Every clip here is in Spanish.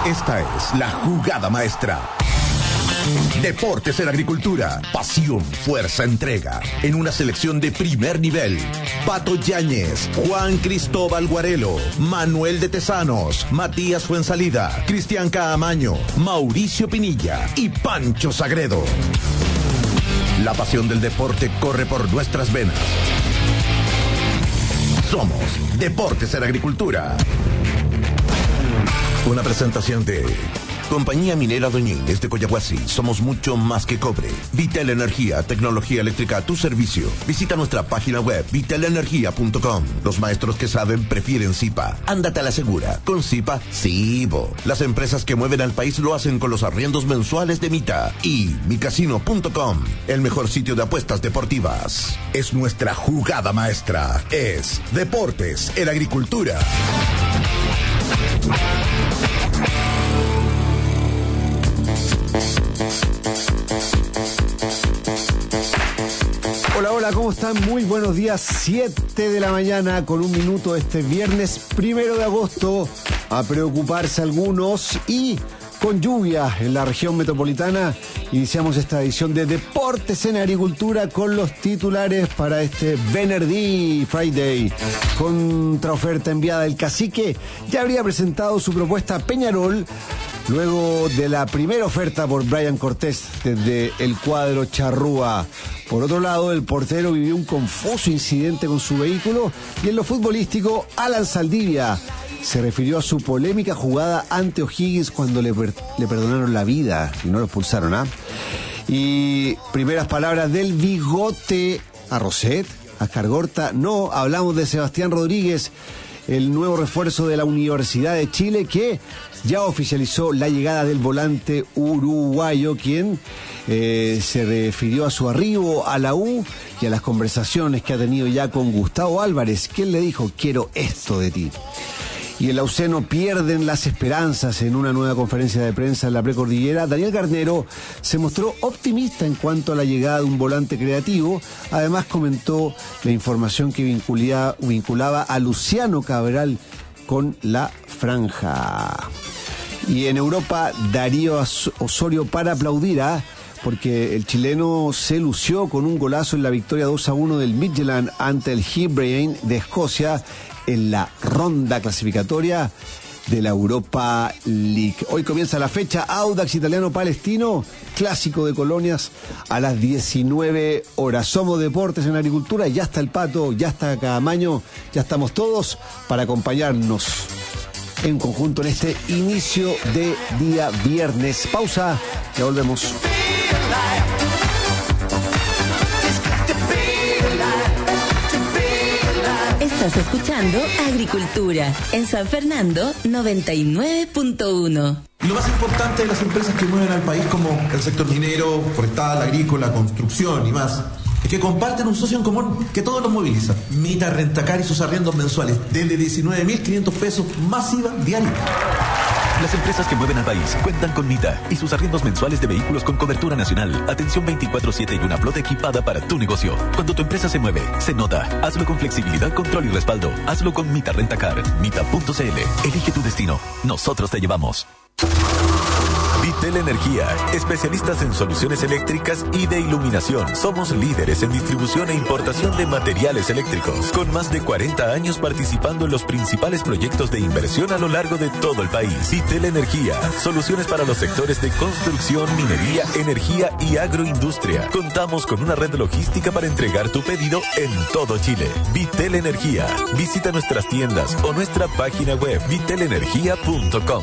Esta es la jugada maestra. Deportes en Agricultura. Pasión, fuerza, entrega. En una selección de primer nivel. Pato Yáñez, Juan Cristóbal Guarelo, Manuel de Tesanos, Matías Fuensalida, Cristian Caamaño, Mauricio Pinilla y Pancho Sagredo. La pasión del deporte corre por nuestras venas. Somos Deportes en Agricultura. Una presentación de Compañía Minera Doñiles de Coyahuasi. Somos mucho más que cobre. Vitel Energía, tecnología eléctrica a tu servicio. Visita nuestra página web vitelenergia.com. Los maestros que saben prefieren Zipa. Ándate a la segura. Con Zipa, sí, bo. Las empresas que mueven al país lo hacen con los arriendos mensuales de Mita. Y micasino.com, el mejor sitio de apuestas deportivas. Es nuestra jugada maestra. Es Deportes en Agricultura. Hola, hola, ¿cómo están? Muy buenos días, 7 de la mañana con un minuto este viernes 1 de agosto. A preocuparse algunos y con lluvia en la región metropolitana. Iniciamos esta edición de Deportes en Agricultura con los titulares para este Venerdí Friday. Contraoferta enviada del cacique. Ya habría presentado su propuesta a Peñarol luego de la primera oferta por Brian Cortés desde el cuadro charrúa. Por otro lado, el portero vivió un confuso incidente con su vehículo y en lo futbolístico, Alan Saldivia se refirió a su polémica jugada ante O'Higgins cuando le perdonaron la vida y no lo expulsaron, ¿ah? Y primeras palabras del bigote a Roset, a Escargorta. No, hablamos de Sebastián Rodríguez, el nuevo refuerzo de la Universidad de Chile, que ya oficializó la llegada del volante uruguayo, quien se refirió a su arribo a la U y a las conversaciones que ha tenido ya con Gustavo Álvarez, quien le dijo: quiero esto de ti. Y el Lauceno pierden las esperanzas. En una nueva conferencia de prensa en la precordillera, Daniel Garnero se mostró optimista en cuanto a la llegada de un volante creativo. Además comentó la información que vinculaba a Luciano Cabral con la franja. Y en Europa, Darío Osorio para aplaudir, porque el chileno se lució con un golazo en la victoria 2-1 del Midtjylland ante el Hibernian de Escocia en la ronda clasificatoria de la Europa League. Hoy comienza la fecha Audax Italiano Palestino, clásico de colonias, a las 19 horas. Somos Deportes en Agricultura, ya está el Pato, ya está Caamaño, ya estamos todos para acompañarnos en conjunto en este inicio de día viernes. Pausa, ya volvemos. Estás escuchando Agricultura en San Fernando 99.1. Lo más importante de las empresas que mueven al país, como el sector minero, forestal, agrícola, construcción y más, es que comparten un socio en común que todos los moviliza. Mita Rentacar y sus arriendos mensuales desde 19.500 pesos más IVA diario. Las empresas que mueven al país cuentan con Mita y sus arriendos mensuales de vehículos con cobertura nacional, atención 24/7 y una flota equipada para tu negocio. Cuando tu empresa se mueve, se nota. Hazlo con flexibilidad, control y respaldo. Hazlo con Mita Rentacar. Mita.cl. Elige tu destino. Nosotros te llevamos. Vitel Energía, especialistas en soluciones eléctricas y de iluminación. Somos líderes en distribución e importación de materiales eléctricos, con más de 40 años participando en los principales proyectos de inversión a lo largo de todo el país. Vitel Energía, soluciones para los sectores de construcción, minería, energía y agroindustria. Contamos con una red logística para entregar tu pedido en todo Chile. Vitel Energía, visita nuestras tiendas o nuestra página web vitelenergia.com.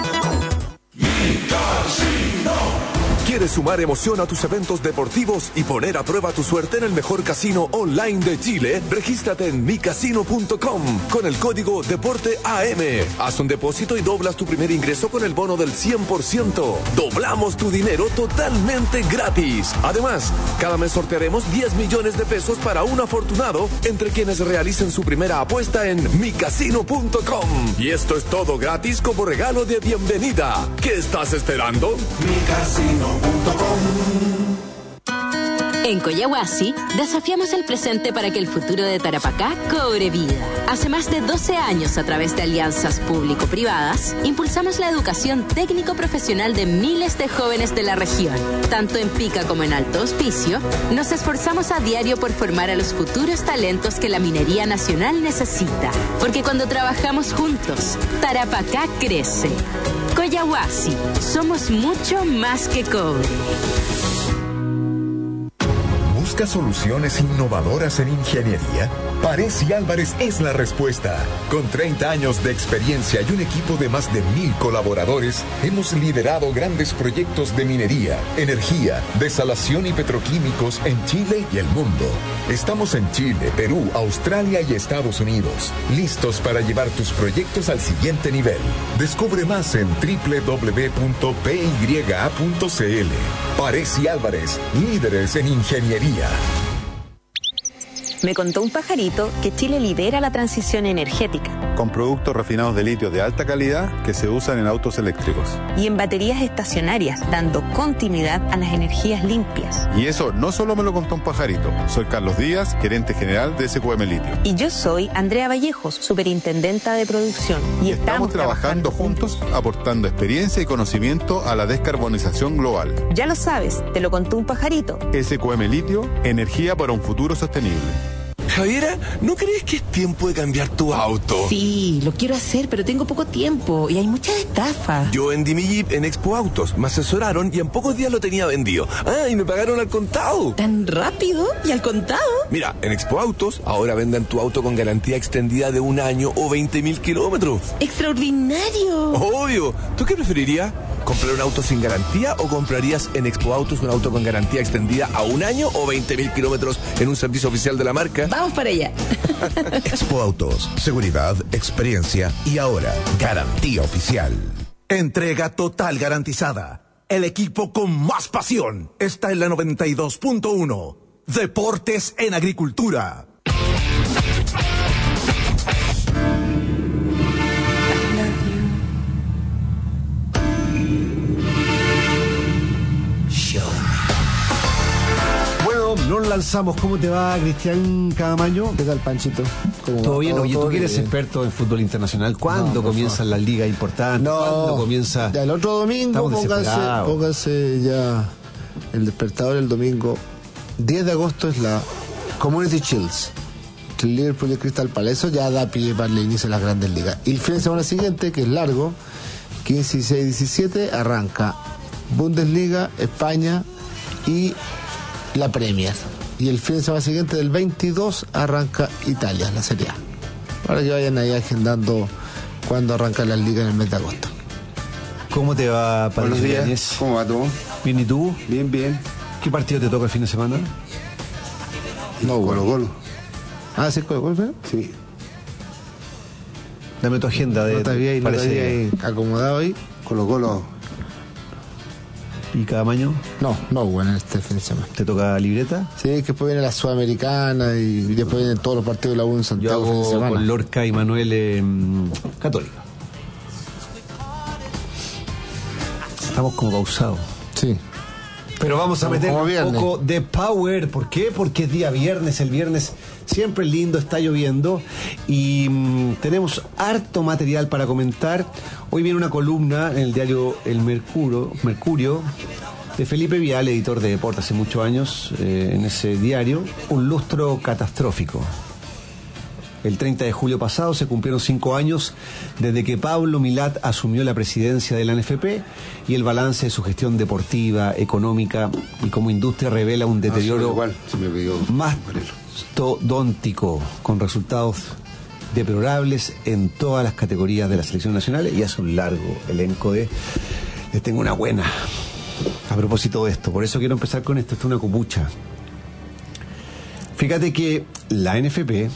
¿Quieres sumar emoción a tus eventos deportivos y poner a prueba tu suerte en el mejor casino online de Chile? Regístrate en micasino.com con el código DEPORTEAM. Haz un depósito y doblas tu primer ingreso con el bono del 100%. Doblamos tu dinero totalmente gratis. Además, cada mes sortearemos 10 millones de pesos para un afortunado entre quienes realicen su primera apuesta en micasino.com. Y esto es todo gratis como regalo de bienvenida. ¿Qué estás esperando? micasino.com. En Collahuasi, desafiamos el presente para que el futuro de Tarapacá cobre vida. Hace más de 12 años, a través de alianzas público-privadas, impulsamos la educación técnico-profesional de miles de jóvenes de la región. Tanto en Pica como en Alto Hospicio, nos esforzamos a diario por formar a los futuros talentos que la minería nacional necesita. Porque cuando trabajamos juntos, Tarapacá crece. Collahuasi, somos mucho más que cobre. ¿Busca soluciones innovadoras en ingeniería? Paresi Álvarez es la respuesta. Con 30 años de experiencia y un equipo de más de 1,000 colaboradores, hemos liderado grandes proyectos de minería, energía, desalación y petroquímicos en Chile y el mundo. Estamos en Chile, Perú, Australia y Estados Unidos, listos para llevar tus proyectos al siguiente nivel. Descubre más en www.pya.cl. Paresi Álvarez, líderes en ingeniería. Me contó un pajarito que Chile lidera la transición energética. Con productos refinados de litio de alta calidad que se usan en autos eléctricos. Y en baterías estacionarias, dando continuidad a las energías limpias. Y eso no solo me lo contó un pajarito. Soy Carlos Díaz, gerente general de SQM Litio. Y yo soy Andrea Vallejos, superintendenta de producción. Y estamos trabajando juntos, aportando experiencia y conocimiento a la descarbonización global. Ya lo sabes, te lo contó un pajarito. SQM Litio, energía para un futuro sostenible. Javiera, ¿no crees que es tiempo de cambiar tu auto? Sí, lo quiero hacer, pero tengo poco tiempo y hay muchas estafas. Yo vendí mi Jeep en Expo Autos, me asesoraron y en pocos días lo tenía vendido. Ah, y me pagaron al contado. ¿Tan rápido? ¿Y al contado? Mira, en Expo Autos ahora venden tu auto con garantía extendida de 1 año o 20.000 kilómetros. ¡Extraordinario! Obvio. ¿Tú qué preferirías? ¿Comprar un auto sin garantía o comprarías en Expo Autos un auto con garantía extendida a 1 año o 20.000 kilómetros en un servicio oficial de la marca? Vamos para allá. Expo Autos, seguridad, experiencia y ahora garantía oficial. Entrega total garantizada. El equipo con más pasión está en la 92.1. Deportes en Agricultura. Nos lanzamos. ¿Cómo te va, Cristian Cadamaño? ¿Qué tal, Panchito? ¿Todo bien? Oye, tú que eres bien. Experto en fútbol internacional. ¿Cuándo comienzan las ligas importantes? ¿Cuándo comienza? Ya el otro domingo, póngase ya el despertador el domingo. 10 de agosto es la Community Shields. El Liverpool y el Crystal Palace. Eso ya da pie para el inicio de las grandes ligas. Y el fin de semana siguiente, que es largo, 15, 16, 17, arranca Bundesliga, España y la Premier. Y el fin de semana siguiente, del 22, arranca Italia, la Serie A. Para que vayan ahí agendando cuando arranca la liga en el mes de agosto. ¿Cómo te va, Padre? Buenos días. ¿Cómo va todo? Bien, ¿y tú? Bien, bien. ¿Qué partido te toca el fin de semana? No, Colo-Colo. Ah, ¿sí, Colo-Colo? Sí. Dame tu agenda. No te había ahí acomodado ahí. Colo-Colo. ¿Y Cadamaño? No, bueno, este fin de semana. ¿Te toca libreta? Sí, que después viene la Sudamericana y después vienen todos los partidos de la U en Santiago. Yo hago con Lorca y Manuel Católica. Estamos como pausados. Sí. Pero vamos a meter un poco de power. ¿Por qué? Porque es día viernes. El viernes siempre es lindo, está lloviendo. Y tenemos harto material para comentar. Hoy viene una columna en el diario El Mercurio de Felipe Vial, editor de deportes hace muchos años, en ese diario. Un lustro catastrófico. El 30 de julio pasado se cumplieron 5 años desde que Pablo Milat asumió la presidencia de la NFP y el balance de su gestión deportiva, económica y como industria revela un deterioro mastodóntico con resultados deplorables en todas las categorías de las selecciones nacionales y hace un largo elenco de... Les tengo una buena a propósito de esto, por eso quiero empezar con esto. Esto es una copucha. Fíjate que la NFP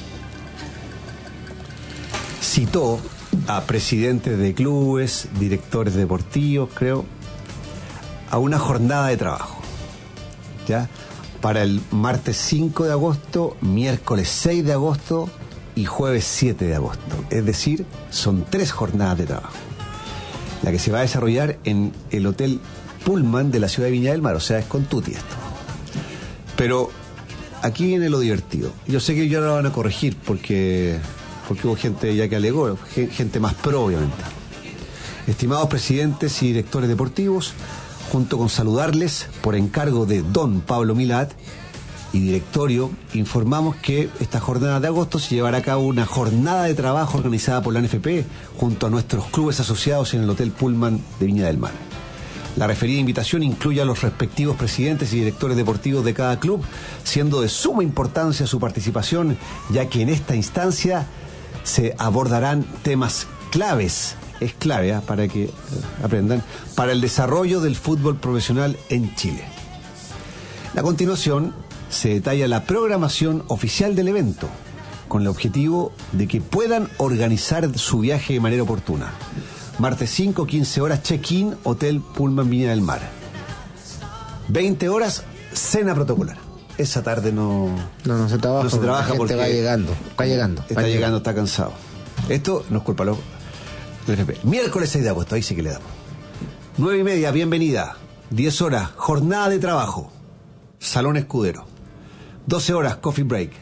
citó a presidentes de clubes, directores deportivos, creo, a una jornada de trabajo, ¿ya? Para el martes 5 de agosto, miércoles 6 de agosto y jueves 7 de agosto. Es decir, son 3 jornadas de trabajo. La que se va a desarrollar en el Hotel Pullman de la ciudad de Viña del Mar, o sea, es con tutti esto. Pero aquí viene lo divertido. Yo sé que ya lo van a corregir porque hubo gente ya que alegó, gente más pro, obviamente. Estimados presidentes y directores deportivos, junto con saludarles por encargo de don Pablo Milat y directorio, informamos que esta jornada de agosto se llevará a cabo una jornada de trabajo organizada por la NFP junto a nuestros clubes asociados en el Hotel Pullman de Viña del Mar. La referida invitación incluye a los respectivos presidentes y directores deportivos de cada club, siendo de suma importancia su participación, ya que en esta instancia se abordarán temas claves, es clave para que aprendan, para el desarrollo del fútbol profesional en Chile. A continuación se detalla la programación oficial del evento, con el objetivo de que puedan organizar su viaje de manera oportuna. Martes 5, 15 horas, check-in, Hotel Pullman Viña del Mar. 20 horas, cena protocolar. Esa tarde no se trabaja. No se trabaja porque va llegando. Está cansado. Esto no es culpa del FP. Miércoles 6 de agosto, ahí sí que le damos. 9:30, bienvenida. 10 horas, jornada de trabajo. Salón Escudero. 12 horas, coffee break.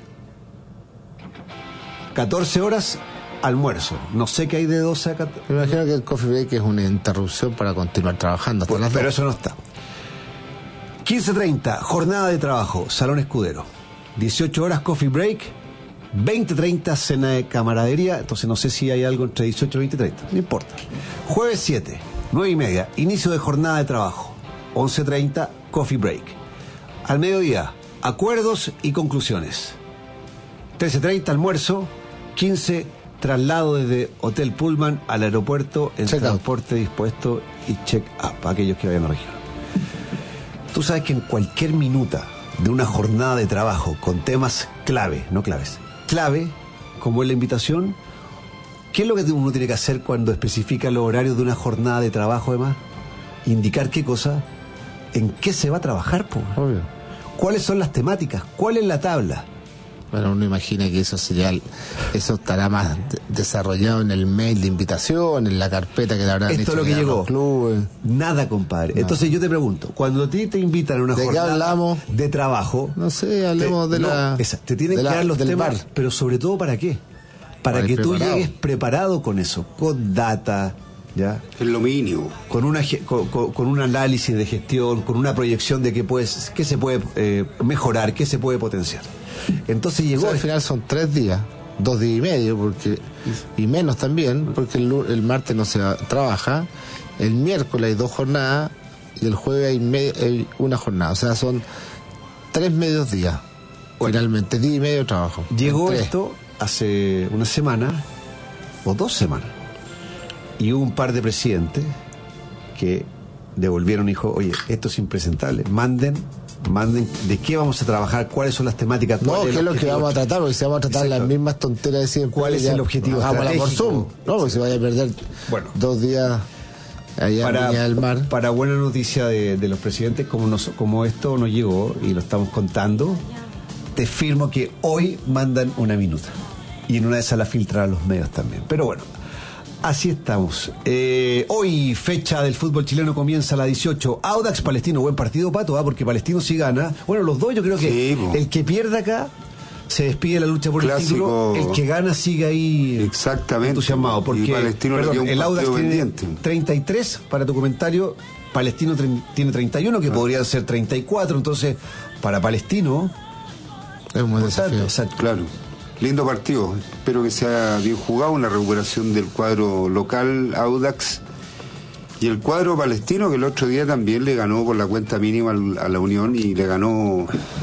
14 horas, almuerzo. No sé qué hay de 12 a 14. Me imagino que el coffee break es una interrupción para continuar trabajando hasta las 2. Pero eso no está. 15:30, jornada de trabajo, Salón Escudero. 18 horas, coffee break. 20:30, cena de camaradería. Entonces no sé si hay algo entre 18 y 20:30. No importa. Jueves 7, 9:30, inicio de jornada de trabajo. 11:30, coffee break. Al mediodía, acuerdos y conclusiones. 13:30, almuerzo. 15, traslado desde Hotel Pullman al aeropuerto en transporte dispuesto y check-up para aquellos que vayan a la región. Tú sabes que en cualquier minuta de una jornada de trabajo con temas clave, no claves, clave, como es la invitación, ¿qué es lo que uno tiene que hacer cuando especifica los horarios de una jornada de trabajo además? Indicar qué cosa, en qué se va a trabajar, po. Obvio. ¿Cuáles son las temáticas? ¿Cuál es la tabla? Bueno, uno imagina que eso estará más desarrollado en el mail de invitación, en la carpeta que le habrán hecho. Esto es lo que llegó. Clubes. Nada, compadre. No. Entonces yo te pregunto, cuando a ti te invitan a una jornada de trabajo, no sé, hablemos te tienen que dar los temas, bar. Pero sobre todo ¿para qué? Para que tú llegues preparado con eso, con data, ¿ya? Es lo mínimo. Con un análisis de gestión, con una proyección de qué se puede mejorar, qué se puede potenciar. Entonces llegó. Al final son 3 días, 2 días y medio, y menos también, porque el martes no se trabaja, el miércoles hay 2 jornadas y el jueves hay una jornada. O sea, son 3 medios días. Finalmente, día y medio de trabajo. Llegó esto hace una semana o 2 semanas. Y hubo un par de presidentes que devolvieron y dijo, oye, esto es impresentable, manden de qué vamos a trabajar, cuáles son las temáticas. No, qué es lo que vamos a tratar, porque si vamos a tratar las mismas tonteras de siempre. ¿Cuál es el objetivo estratégico? Por Zoom. No, porque se vaya a perder 2 días allá en Viña del Mar. Para buena noticia de los presidentes, como esto nos llegó y lo estamos contando, te firmo que hoy mandan una minuta. Y en una de esas la filtran a los medios también. Pero bueno, así estamos. Hoy, fecha del fútbol chileno, comienza a las 18. Audax Palestino, buen partido, Pato, porque Palestino sí gana. Bueno, los dos yo creo que el que pierda acá se despide de la lucha por Clásico. El título. El que gana sigue ahí entusiasmado. Porque Palestino el Audax tiene 33 para tu comentario. Palestino tiene 31, que podrían ser 34. Entonces, para Palestino es un buen desafío. Exacto. Claro. Lindo partido, espero que sea bien jugado, una recuperación del cuadro local Audax y el cuadro palestino que el otro día también le ganó por la cuenta mínima a la Unión y le ganó,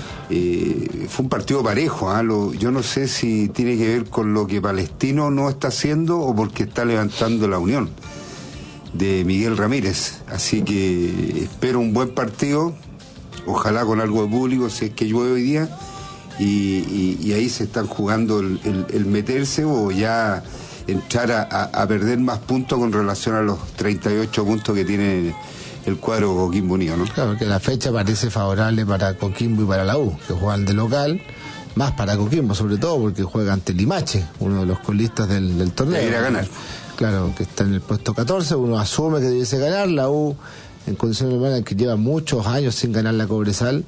fue un partido parejo, yo no sé si tiene que ver con lo que Palestino no está haciendo o porque está levantando la Unión de Miguel Ramírez, así que espero un buen partido, ojalá con algo de público si es que llueve hoy día. Y ahí se están jugando el meterse o ya entrar a perder más puntos con relación a los 38 puntos que tiene el cuadro Coquimbo Unido, ¿no? Claro, porque la fecha parece favorable para Coquimbo y para la U, que juegan de local, más para Coquimbo sobre todo porque juega ante Limache, uno de los colistas del torneo. Ir a ganar. Claro, que está en el puesto 14, uno asume que debiese ganar, la U en condiciones normales que lleva muchos años sin ganar la Cobresal,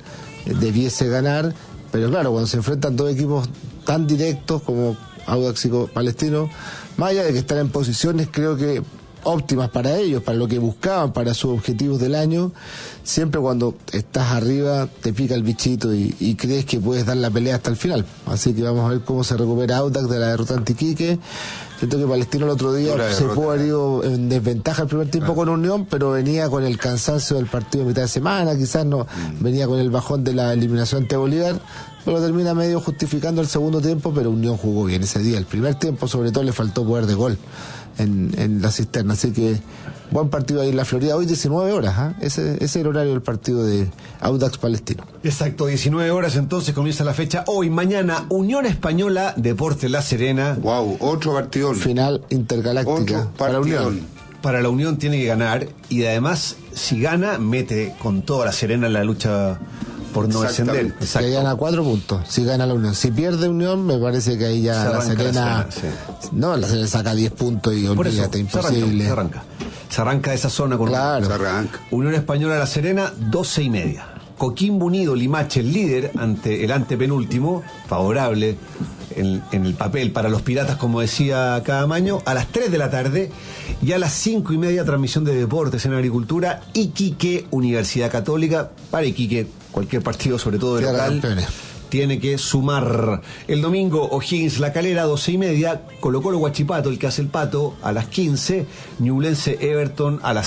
debiese ganar, pero claro, cuando se enfrentan dos equipos tan directos como Audax y Palestino, más allá de que están en posiciones, creo que óptimas para ellos, para lo que buscaban, para sus objetivos del año, siempre cuando estás arriba te pica el bichito y crees que puedes dar la pelea hasta el final. Así que vamos a ver cómo se recupera Audax de la derrota ante Iquique. Siento que Palestino el otro día se pudo haber ido en desventaja el primer tiempo con Unión, pero venía con el cansancio del partido de mitad de semana, quizás no venía con el bajón de la eliminación ante Bolívar, pero termina medio justificando el segundo tiempo, pero Unión jugó bien ese día. El primer tiempo sobre todo le faltó poder de gol en la cisterna, así que buen partido ahí en la Florida, hoy 19 horas, ese es el horario del partido de Audax Palestino. Exacto, 19 horas entonces comienza la fecha. Hoy, mañana, Unión Española, Deportes La Serena. Wow, otro partido. Final intergaláctica para la Unión. Para la Unión tiene que ganar y además, si gana, mete con toda La Serena en la lucha por no descender. Exacto. Que gana 4 puntos, si gana la Unión. Si pierde Unión, me parece que ahí ya La Serena... No, La Serena saca 10 puntos y olvídate, imposible. Se arranca de esa zona con Unión Española La Serena, 12:30. Coquimbo Unido Limache, el líder ante el antepenúltimo, favorable en el papel para los piratas, como decía Cadamaño, a las 3 de la tarde, y a las 5:30 transmisión de Deportes en Agricultura, Iquique, Universidad Católica. Para Iquique, cualquier partido, sobre todo de local, tiene que sumar. El domingo, O'Higgins La Calera, 12:30, Colo-Colo Huachipato, el que hace el pato, a las 15, Ñublense Everton a las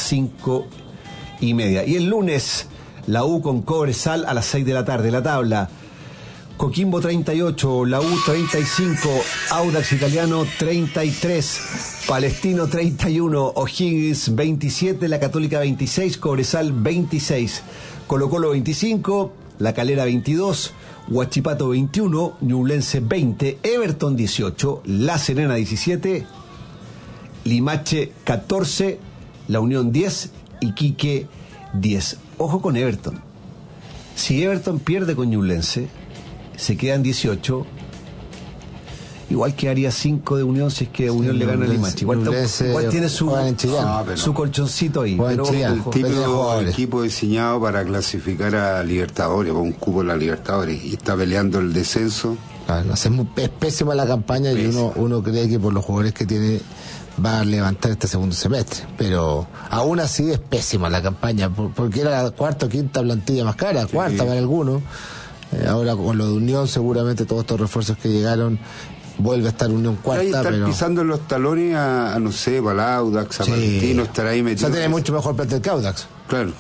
5:30. Y el lunes, la U con Cobresal a las 6 de la tarde. La tabla: Coquimbo 38, la U 35, Audax Italiano 33, Palestino 31, O'Higgins 27, La Católica 26, Cobresal 26, Colo-Colo 25, La Calera 22, Huachipato 21, Ñublense 20, Everton 18, La Serena 17, Limache 14, La Unión 10, Iquique 10. Ojo con Everton. Si Everton pierde con Ñublense, se quedan 18. Igual quedaría 5 de Unión si es que Unión le gana a Limache. Igual tiene su colchoncito ahí. Pero el típico equipo diseñado para clasificar a Libertadores, para un cupo en la Libertadores, y está peleando el descenso. Claro, es pésima la campaña y uno cree que por los jugadores que tiene va a levantar este segundo semestre, pero aún así es pésima la campaña, porque era la cuarta o quinta plantilla más cara, cuarta para algunos. Ahora con lo de Unión, seguramente todos estos refuerzos que llegaron, vuelve a estar Unión cuarta. Ahí estar pisando en los talones a no sé, para Audax, a Palestino, estar ahí metido. O sea, tiene mucho mejor plantel que Audax. Claro.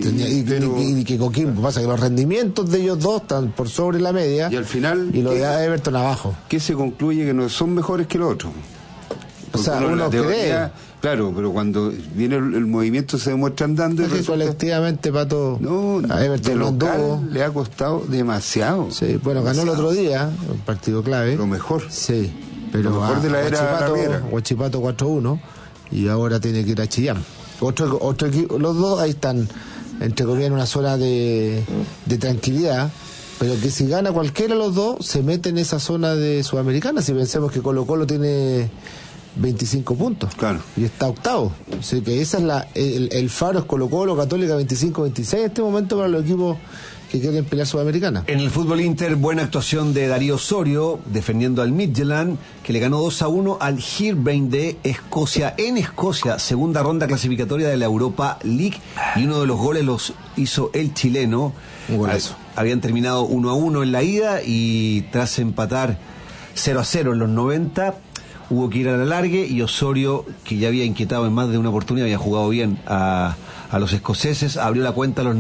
Y que Coquimbo, pasa que los rendimientos de ellos dos están por sobre la media. Y al final, y lo de Everton abajo. ¿Qué se concluye? Que no son mejores que los otros. O sea, uno cree. Claro, pero cuando viene el movimiento se demuestra andando. Es que colectivamente, Pato, a Everton local le ha costado demasiado. Sí, bueno, ganó el otro día, un partido clave. Lo mejor. Sí, pero lo mejor de la era Huachipato 4-1 y ahora tiene que ir a Chillán. Otro equipo, los dos ahí están, entre comillas, en una zona de tranquilidad. Pero que si gana cualquiera de los dos, se mete en esa zona de Sudamericana. Si pensemos que Colo-Colo tiene 25 puntos. Claro. Y está octavo. Así que esa es el faro es Colo-Colo, Católica 25-26 en este momento para los equipos que quieren pelear Sudamericana. En el fútbol Inter, buena actuación de Darío Osorio, defendiendo al Midtjylland, que le ganó 2-1 al Heerenveen de Escocia. En Escocia, segunda ronda clasificatoria de la Europa League, y uno de los goles los hizo el chileno. Un golazo. Habían terminado 1-1 en la ida y tras empatar 0-0 en los 90, hubo que ir a la largue, y Osorio, que ya había inquietado en más de una oportunidad, había jugado bien a los escoceses, abrió la cuenta a los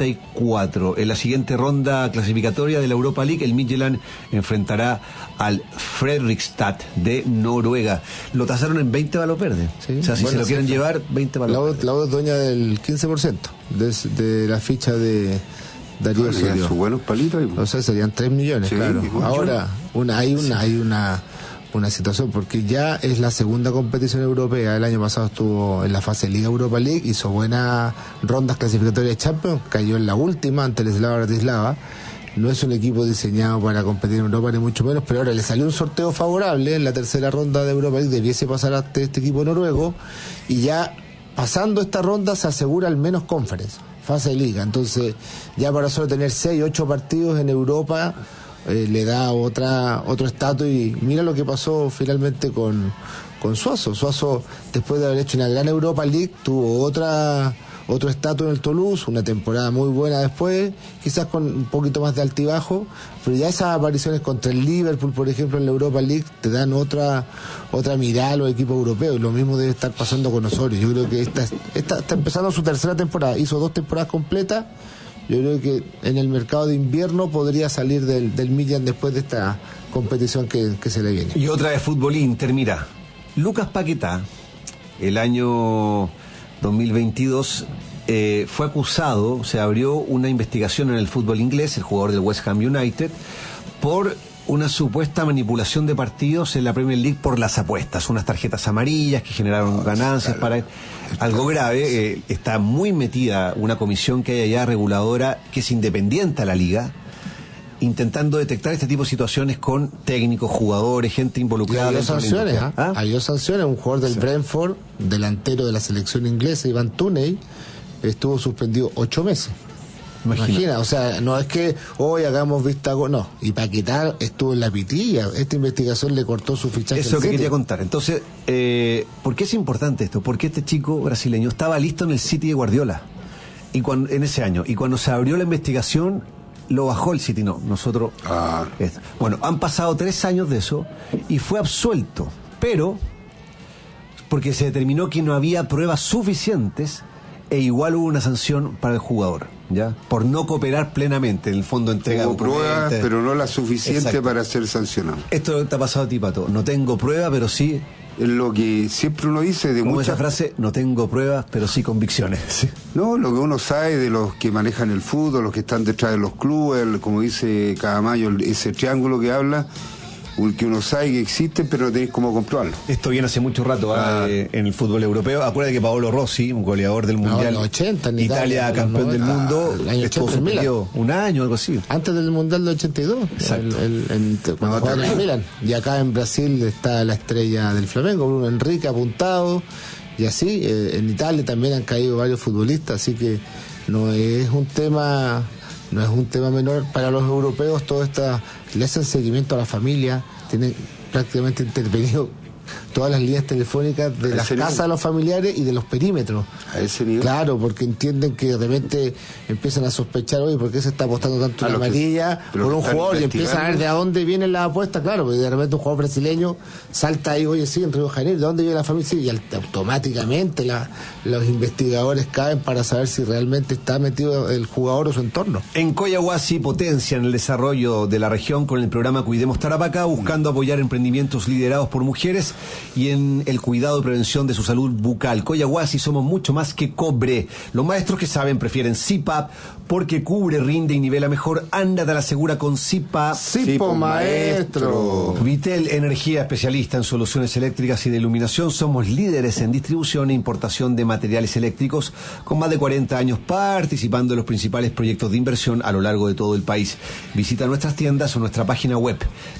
94. En la siguiente ronda clasificatoria de la Europa League, el Midtjylland enfrentará al Fredrikstad de Noruega. Lo tasaron en 20 balos verdes. Sí, o sea, si se lo quieren llevar, 20 balos verdes. La U es dueña del 15% de la ficha de Darío Osorio. Sus buenos palitos. O sea, serían 3 millones, sí, claro. Ahora, hay una situación, porque ya es la segunda competición europea. El año pasado estuvo en la fase Liga Europa League, hizo buenas rondas clasificatorias de Champions, cayó en la última ante el Slava Bratislava. No es un equipo diseñado para competir en Europa, ni mucho menos, pero ahora le salió un sorteo favorable en la tercera ronda de Europa League, debiese pasar ante este equipo noruego, y ya pasando esta ronda se asegura al menos Conference. fase de liga. Entonces, ya para solo tener 6, 8 partidos en Europa, le da otro estatus. Y mira lo que pasó finalmente con Suazo. Suazo, después de haber hecho una gran Europa League, tuvo otro estatus en el Toulouse, una temporada muy buena después, quizás con un poquito más de altibajo, pero ya esas apariciones contra el Liverpool, por ejemplo, en la Europa League, te dan otra mirada a los equipos europeos, y lo mismo debe estar pasando con Osorio. Yo creo que está empezando su tercera temporada, hizo 2 temporadas completas. Yo creo que en el mercado de invierno podría salir del Milan después de esta competición que se le viene. Y otra de fútbol Inter, mira, Lucas Paquetá, el año 2022 fue acusado, se abrió una investigación en el fútbol inglés, el jugador del West Ham United, por una supuesta manipulación de partidos en la Premier League por las apuestas, unas tarjetas amarillas que generaron ganancias para algo grave. Está muy metida una comisión que hay allá reguladora, que es independiente a la liga, intentando detectar este tipo de situaciones con técnicos, jugadores, gente involucrada. Hay sanciones, hay sanciones. Un jugador del Brentford, delantero de la selección inglesa, Ivan Toney, estuvo suspendido 8 meses. Imagina, o sea, no es que hoy hagamos vista, no. Y Paquetá estuvo en la pitilla. Esta investigación le cortó su fichaje. Eso que quería contar. Entonces, ¿por qué es importante esto? Porque este chico brasileño estaba listo en el City de Guardiola en ese año. Y cuando se abrió la investigación, lo bajó el City. No, nosotros... Bueno, han pasado 3 años de eso y fue absuelto. Pero, porque se determinó que no había pruebas suficientes, e igual hubo una sanción para el jugador, ¿ya? Por no cooperar plenamente, en el fondo entrega hubo pruebas, pero no la suficiente para ser sancionado. Esto te ha pasado a ti, Pato. No tengo prueba, pero sí... Es lo que siempre uno dice de muchas... esa frase, no tengo pruebas, pero sí convicciones. Sí. No, lo que uno sabe de los que manejan el fútbol, los que están detrás de los clubes, como dice Cadamayo, ese triángulo que habla... que uno sabe que existe, pero no tenés cómo comprobarlo. Esto viene hace mucho rato en el fútbol europeo. Acuérdate que Paolo Rossi, un goleador del Mundial, los 80, en Italia campeón del mundo, estuvo suspendido un año, algo así. Antes del Mundial del 82. Exacto. Cuando jugaban en Milan. Y acá en Brasil está la estrella del Flamengo, Bruno Henrique, apuntado. Y así, en Italia también han caído varios futbolistas, así que no es un tema menor para los europeos. Le hacen seguimiento a la familia, tienen prácticamente intervenido todas las líneas telefónicas de las casas de los familiares y de los perímetros. A ese nivel. Claro, porque entienden que de repente empiezan a sospechar, oye, ¿por qué se está apostando tanto en amarilla por un jugador? Y empiezan a ver de dónde vienen las apuestas, claro, porque de repente un jugador brasileño salta ahí, oye, sí, en Río de Janeiro, ¿de dónde viene la familia? Sí, y automáticamente los investigadores caen para saber si realmente está metido el jugador o su entorno. En Coyahuasi potencian el desarrollo de la región con el programa Cuidemos Tarapacá, buscando apoyar emprendimientos liderados por mujeres y en el cuidado y prevención de su salud bucal. Coyahuasi somos mucho más que cobre. Los maestros que saben prefieren CIPAP porque cubre, rinde y nivela mejor. Ándate a la segura con CIPAP. Cipo Maestro. Vitel Energía, especialista en soluciones eléctricas y de iluminación. Somos líderes en distribución e importación de materiales eléctricos, con más de 40 años participando en los principales proyectos de inversión a lo largo de todo el país. Visita nuestras tiendas o nuestra página web,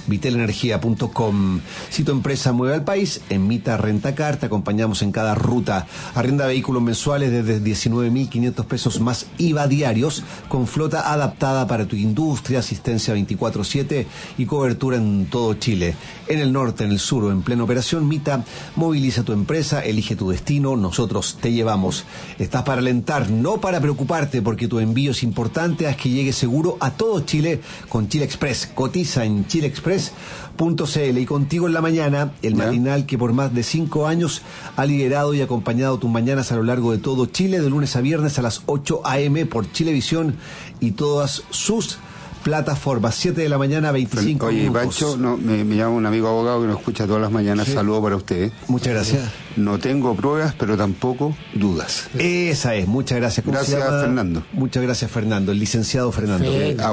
vitelenergia.com. Si tu empresa mueve al país, en Mita Rentacar te acompañamos en cada ruta. Arrienda vehículos mensuales desde 19.500 pesos más IVA diarios, con flota adaptada para tu industria, asistencia 24/7 y cobertura en todo Chile. En el norte, en el sur o en plena operación, Mita moviliza tu empresa, elige tu destino, nosotros te llevamos. Estás para alentar, no para preocuparte, porque tu envío es importante, haz que llegue seguro a todo Chile con Chile Express. Cotiza en chileexpress.cl. Y contigo en la mañana, el matinal que por más de 5 años ha liderado y acompañado tus mañanas a lo largo de todo Chile, de lunes a viernes a las 8 a.m. por Chilevisión y todas sus plataformas. 7 de la mañana, 25 Oye, minutos. Pancho, me llama un amigo abogado que nos escucha todas las mañanas. Sí. Saludo para usted. Muchas gracias. No tengo pruebas, pero tampoco dudas. Esa es, muchas gracias. Gracias, Fernando. Muchas gracias, Fernando, el licenciado Fernando.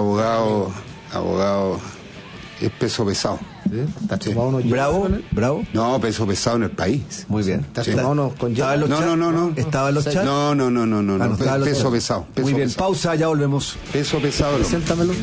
Abogado es peso pesado. ¿Sí? ¿Bravo? No, peso pesado en el país. Muy bien. ¿Estaba en los chats? No. ¿Estaba en los chats? No. Peso pesado. Muy bien, pausa, ya volvemos. Peso pesado. Preséntamelo.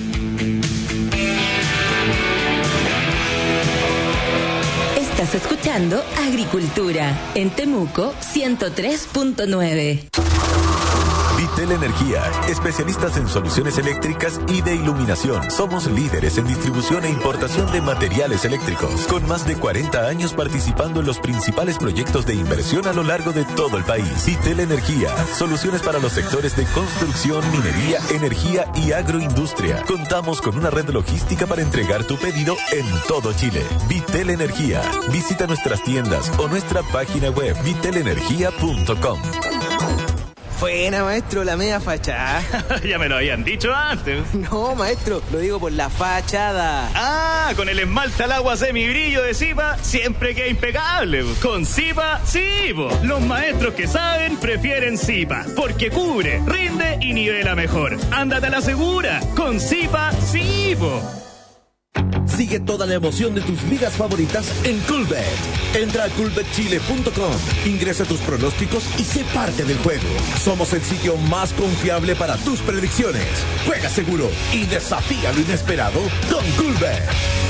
Estás escuchando Agricultura en Temuco 103.9. Vitel Energía, especialistas en soluciones eléctricas y de iluminación. Somos líderes en distribución e importación de materiales eléctricos, con más de 40 años participando en los principales proyectos de inversión a lo largo de todo el país. Vitel Energía, soluciones para los sectores de construcción, minería, energía y agroindustria. Contamos con una red logística para entregar tu pedido en todo Chile. Vitel Energía. Visita nuestras tiendas o nuestra página web vitelenergia.com. Buena, maestro, la media fachada. Ya me lo habían dicho antes. No, maestro, lo digo por la fachada. Ah, con el esmalte al agua semibrillo de Zipa siempre queda impecable. Con Zipa, sí, po. Los maestros que saben prefieren Zipa, porque cubre, rinde y nivela mejor. Ándate a la segura. Con Zipa, sí, po. Sigue toda la emoción de tus ligas favoritas en Coolbet. Entra a coolbetchile.com, ingresa tus pronósticos y sé parte del juego. Somos el sitio más confiable para tus predicciones. Juega seguro y desafía lo inesperado con Coolbet.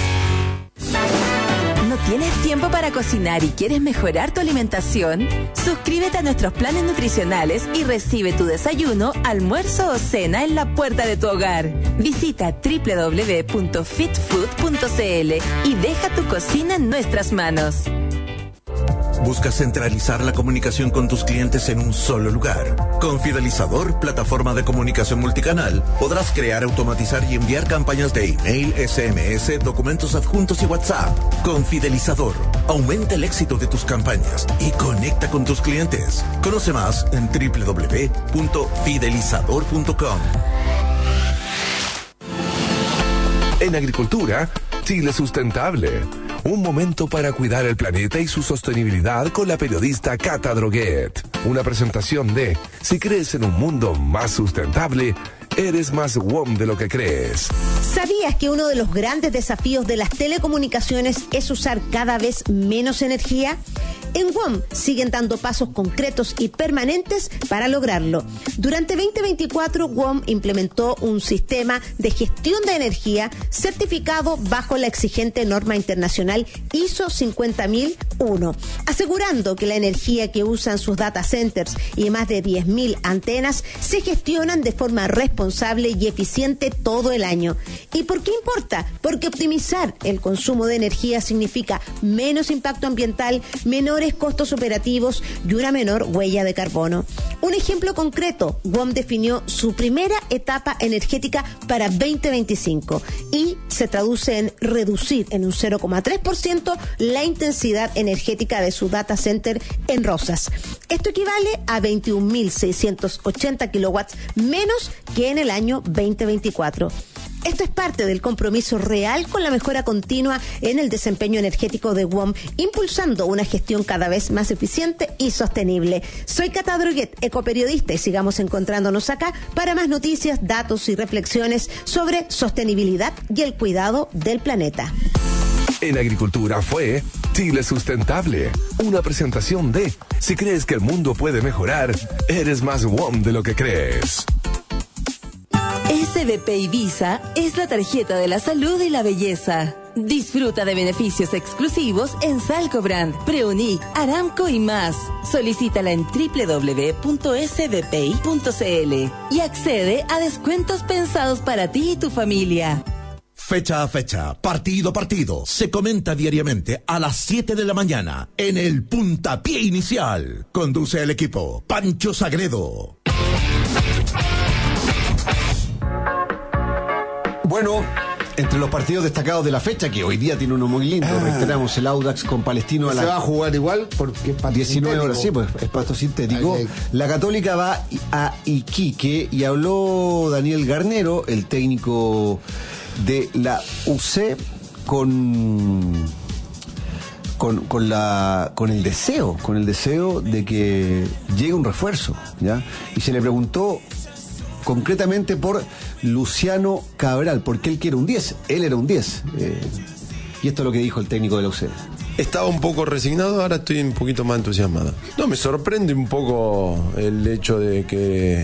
¿No tienes tiempo para cocinar y quieres mejorar tu alimentación? Suscríbete a nuestros planes nutricionales y recibe tu desayuno, almuerzo o cena en la puerta de tu hogar. Visita www.fitfood.cl y deja tu cocina en nuestras manos. Busca centralizar la comunicación con tus clientes en un solo lugar. Con Fidelizador, plataforma de comunicación multicanal, podrás crear, automatizar y enviar campañas de email, SMS, documentos adjuntos y WhatsApp. Con Fidelizador, aumenta el éxito de tus campañas y conecta con tus clientes. Conoce más en www.fidelizador.com. En agricultura, Chile Sustentable. Un momento para cuidar el planeta y su sostenibilidad con la periodista Cata Droguet. Una presentación de Si crees en un mundo más sustentable, eres más WOM de lo que crees. ¿Sabías que uno de los grandes desafíos de las telecomunicaciones es usar cada vez menos energía? En WOM siguen dando pasos concretos y permanentes para lograrlo. Durante 2024, WOM implementó un sistema de gestión de energía certificado bajo la exigente norma internacional ISO 50001, asegurando que la energía que usan sus data centers y más de 10.000 antenas se gestionan de forma responsable y eficiente todo el año. ¿Y por qué importa? Porque optimizar el consumo de energía significa menos impacto ambiental, menores costos operativos y una menor huella de carbono. Un ejemplo concreto, WOM definió su primera etapa energética para 2025 y se traduce en reducir en un 0,3% la intensidad energética de su data center en Rosas. Esto equivale a 21.680 kilowatts menos que en el año 2024. Esto es parte del compromiso real con la mejora continua en el desempeño energético de WOM, impulsando una gestión cada vez más eficiente y sostenible. Soy Cata Droguet, ecoperiodista, y sigamos encontrándonos acá para más noticias, datos y reflexiones sobre sostenibilidad y el cuidado del planeta. En agricultura fue Chile Sustentable, una presentación de Si crees que el mundo puede mejorar, eres más WOM de lo que crees. SBP Ibiza es la tarjeta de la salud y la belleza. Disfruta de beneficios exclusivos en Salcobrand, Preunic, Aramco y más. Solicítala en www.sbpi.cl y accede a descuentos pensados para ti y tu familia. Fecha a fecha, partido a partido, se comenta diariamente a las 7 de la mañana en el Puntapié Inicial. Conduce el equipo Pancho Sagredo. Bueno, entre los partidos destacados de la fecha, que hoy día tiene uno muy lindo, reiteramos el Audax con Palestino. ¿Se va a jugar igual? Porque es pasto 19 sintético. horas, sí, pues es pasto sintético. La Católica va a Iquique y habló Daniel Garnero, el técnico de la UC, con el deseo de que llegue un refuerzo, ¿ya? Y se le preguntó concretamente por Luciano Cabral, porque él quiere un 10, él era un 10. Y esto es lo que dijo el técnico de la UC. Estaba un poco resignado, ahora estoy un poquito más entusiasmado. No, me sorprende un poco el hecho de que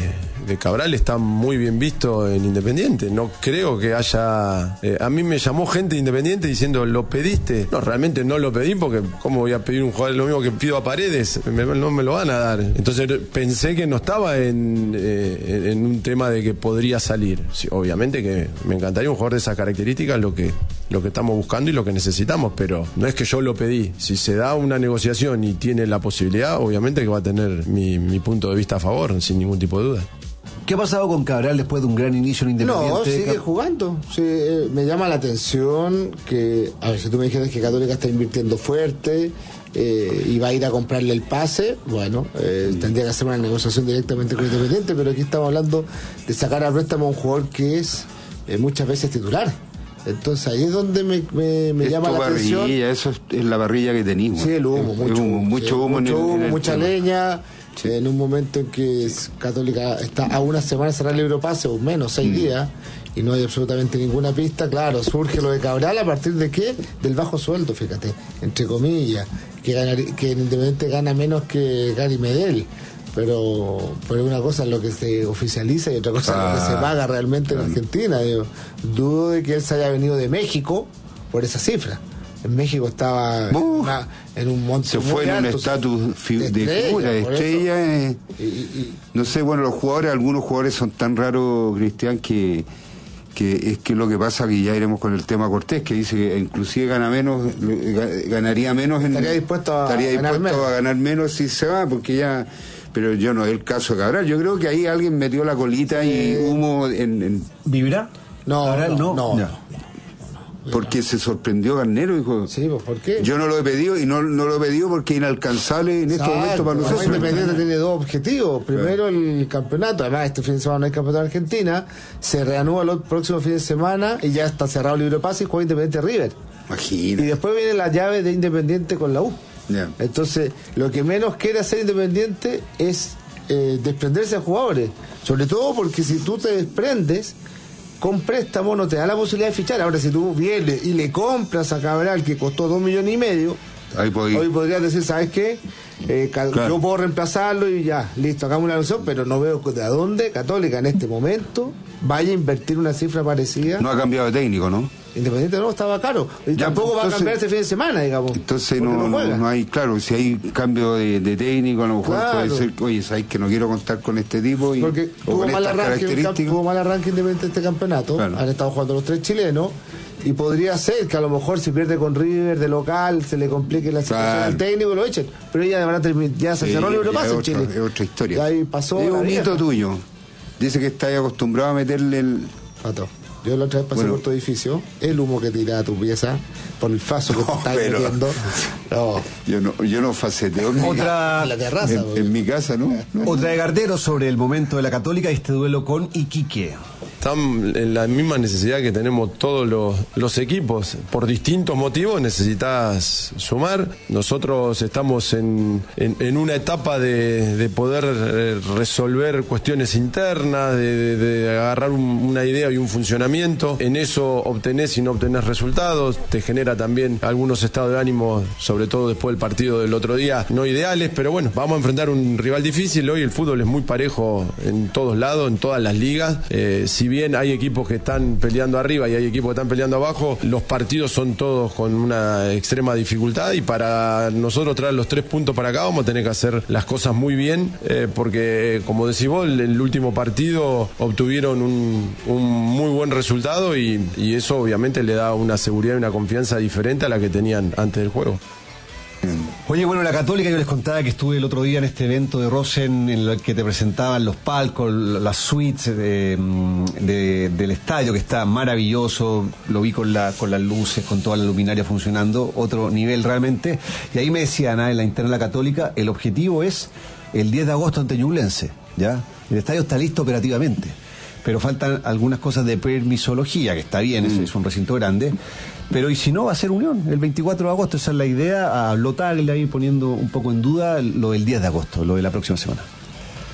de Cabral está muy bien visto en Independiente. No creo que haya... a mí me llamó gente de Independiente diciendo, ¿lo pediste? No, realmente no lo pedí porque ¿cómo voy a pedir un jugador? Lo mismo que pido a Paredes, no me lo van a dar. Entonces pensé que no estaba en un tema de que podría salir. Sí, obviamente que me encantaría un jugador de esas características, lo que estamos buscando y lo que necesitamos, pero no es que yo lo pedí. Si se da una negociación y tiene la posibilidad, obviamente que va a tener mi punto de vista a favor, sin ningún tipo de duda. ¿Qué ha pasado con Cabral después de un gran inicio en Independiente? No, sigue jugando. Sí, me llama la atención que, a ver, si tú me dijeras que Católica está invirtiendo fuerte y va a ir a comprarle el pase, bueno, tendría que hacer una negociación directamente con Independiente, pero aquí estamos hablando de sacar a préstamo a un jugador que es muchas veces titular. Entonces ahí es donde me llama la atención. Eso es la parrilla que tenemos. Sí, el humo, mucho humo, mucha leña. Sí. En un momento en que Católica está a una semana de cerrar el libro pase, o menos, 6 días, y no hay absolutamente ninguna pista, claro, surge lo de Cabral, ¿a partir de qué? Del bajo sueldo, fíjate, entre comillas, que Independiente gana menos que Gary Medel. Pero una cosa es lo que se oficializa y otra cosa es lo que se paga realmente en Argentina. Dudo de que él se haya venido de México por esa cifra. En México estaba en un monte. Se fue en un estatus de figura, de estrella. No sé, bueno, algunos jugadores son tan raros, Cristian, que es que lo que pasa que ya iremos con el tema Cortés, que dice que inclusive ganaría menos. Estaría dispuesto a ganar menos si se va, porque ya... Pero yo no es el caso de Cabral. Yo creo que ahí alguien metió la colita y humo en... ¿Vivirá? No. Porque se sorprendió Garnero, dijo. Sí, pues ¿por qué? Yo no lo he pedido y no lo he pedido porque es inalcanzable en estos momentos para nosotros. Independiente tiene dos objetivos. Primero el campeonato, además este fin de semana no hay campeonato de Argentina, se reanuda el próximo fin de semana y ya está cerrado el libro de pase y juega Independiente River. Imagínate. Y después viene la llave de Independiente con la U. Yeah. Entonces, lo que menos quiere hacer Independiente es desprenderse a jugadores. Sobre todo porque si tú te desprendes con préstamo no te da la posibilidad de fichar. Ahora si tú vienes y le compras a Cabral que costó 2,5 millones, hoy podrías decir, ¿sabes qué? Claro. Yo puedo reemplazarlo y ya, listo, hagamos una negociación, pero no veo de a dónde Católica en este momento vaya a invertir una cifra parecida. No ha cambiado de técnico, ¿no? Independiente no, estaba caro. Y ya, tampoco va a cambiar este fin de semana, digamos. Entonces no hay, claro, si hay cambio de técnico, a lo mejor puede ser, oye, sabes que no quiero contar con este tipo y porque tuvo mal arranque Independiente este campeonato, claro. Han estado jugando los 3 chilenos, y podría ser que a lo mejor si pierde con River de local se le complique la situación al técnico y lo echen. Pero ya se cerró el libro pase en Chile. Es otra historia. Ahí pasó. Es un mito tuyo. Dice que está acostumbrado a meterle el... Pato. Yo la otra vez pasé por tu edificio, el humo que tiraba tu pieza, por el faso que te estás metiendo. No. Yo no faceteo en la terraza. En mi casa, ¿no? Otra de Gardero sobre el momento de la Católica y este duelo con Iquique. Están en la misma necesidad que tenemos todos los equipos. Por distintos motivos necesitas sumar. Nosotros estamos en una etapa de poder resolver cuestiones internas, de agarrar una idea y un funcionamiento. En eso obtenés y no obtenés resultados. Te genera también algunos estados de ánimo, sobre todo después del partido del otro día, no ideales. Pero bueno, vamos a enfrentar un rival difícil. Hoy el fútbol es muy parejo en todos lados, en todas las ligas. Si bien hay equipos que están peleando arriba y hay equipos que están peleando abajo, los partidos son todos con una extrema dificultad y para nosotros traer los 3 puntos para acá vamos a tener que hacer las cosas muy bien porque como decís vos, el último partido obtuvieron un muy buen resultado y eso obviamente le da una seguridad y una confianza diferente a la que tenían antes del juego. Oye, bueno, la Católica, yo les contaba que estuve el otro día en este evento de Rosen en el que te presentaban los palcos, las suites del estadio, que está maravilloso, lo vi con las luces, con toda la luminaria funcionando, otro nivel realmente, y ahí me decían, en la interna de la Católica, el objetivo es el 10 de agosto ante Ñublense, ¿ya? El estadio está listo operativamente, pero faltan algunas cosas de permisología, que está bien, es un recinto grande. Pero y si no, va a ser Unión, el 24 de agosto, esa es la idea. A Lotagle ahí poniendo un poco en duda lo del 10 de agosto, lo de la próxima semana.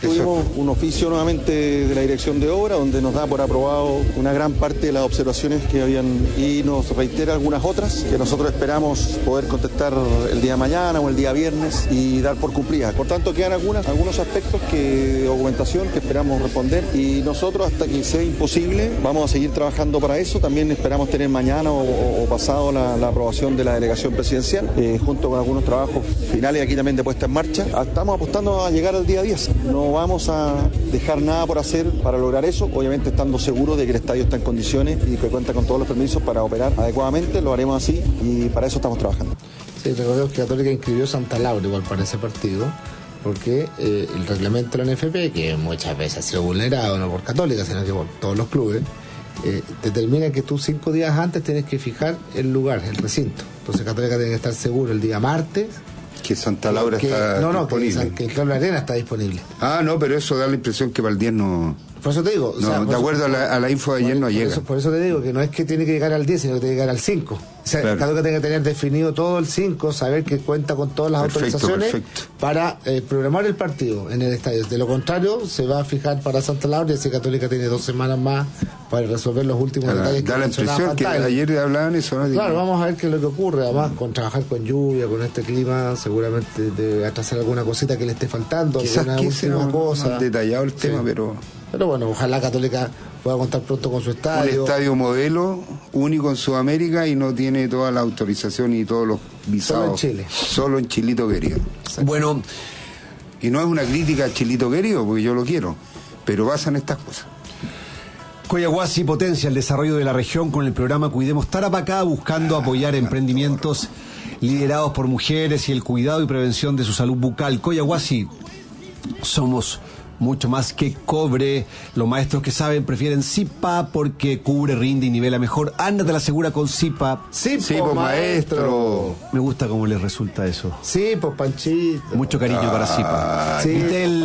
Tuvimos un oficio nuevamente de la dirección de obra donde nos da por aprobado una gran parte de las observaciones que habían y nos reitera algunas otras que nosotros esperamos poder contestar el día de mañana o el día viernes y dar por cumplidas. Por tanto, quedan algunos aspectos de documentación que esperamos responder y nosotros hasta que sea imposible vamos a seguir trabajando para eso. También esperamos tener mañana o pasado la aprobación de la delegación presidencial junto con algunos trabajos finales aquí también de puesta en marcha. Estamos apostando a llegar al día 10. No vamos a dejar nada por hacer para lograr eso, obviamente estando seguros de que el estadio está en condiciones y que cuenta con todos los permisos para operar adecuadamente, lo haremos así y para eso estamos trabajando. Sí, recordemos que Católica inscribió Santa Laura igual para ese partido, porque el reglamento de la NFP, que muchas veces ha sido vulnerado no por Católica, sino que por todos los clubes, determina que tú 5 días antes tienes que fijar el lugar, el recinto. Entonces Católica tiene que estar seguro el día martes que Santa Laura está disponible. Que el Club La Arena está disponible. No, pero eso da la impresión que para el 10 no... Por eso te digo... de acuerdo a la info de ayer no llega. Por eso te digo que no es que tiene que llegar al 10, sino que tiene que llegar al 5. O sea, claro. Cada uno tiene que tener definido todo el 5, saber que cuenta con todas las autorizaciones para programar el partido en el estadio. De lo contrario, se va a fijar para Santa Laura y así Católica tiene 2 semanas más para resolver los últimos detalles. Da la impresión que ayer hablaban eso, ¿no? Claro, vamos a ver qué es lo que ocurre. Además, con trabajar con lluvia, con este clima, seguramente debe atrasar alguna cosita que le esté faltando. Quizás alguna última cosa. No detallado el tema, pero bueno, ojalá Católica pueda contar pronto con su estadio. Un estadio modelo, único en Sudamérica y no tiene toda la autorización y todos los visados. Solo en Chile. Solo en Chilito Querido. Bueno, y no es una crítica a Chilito Querido, porque yo lo quiero, pero pasan estas cosas. Coyahuasi potencia el desarrollo de la región con el programa Cuidemos Tarapacá, buscando apoyar emprendimientos liderados por mujeres y el cuidado y prevención de su salud bucal. Coyahuasi, somos mucho más que cobre. Los maestros que saben prefieren Zipa porque cubre, rinde y nivela mejor. Ándate la segura con Zipa. Sí, pues maestro. Me gusta cómo les resulta eso. Sí, pues Panchito. Mucho cariño para Zipa. Sí,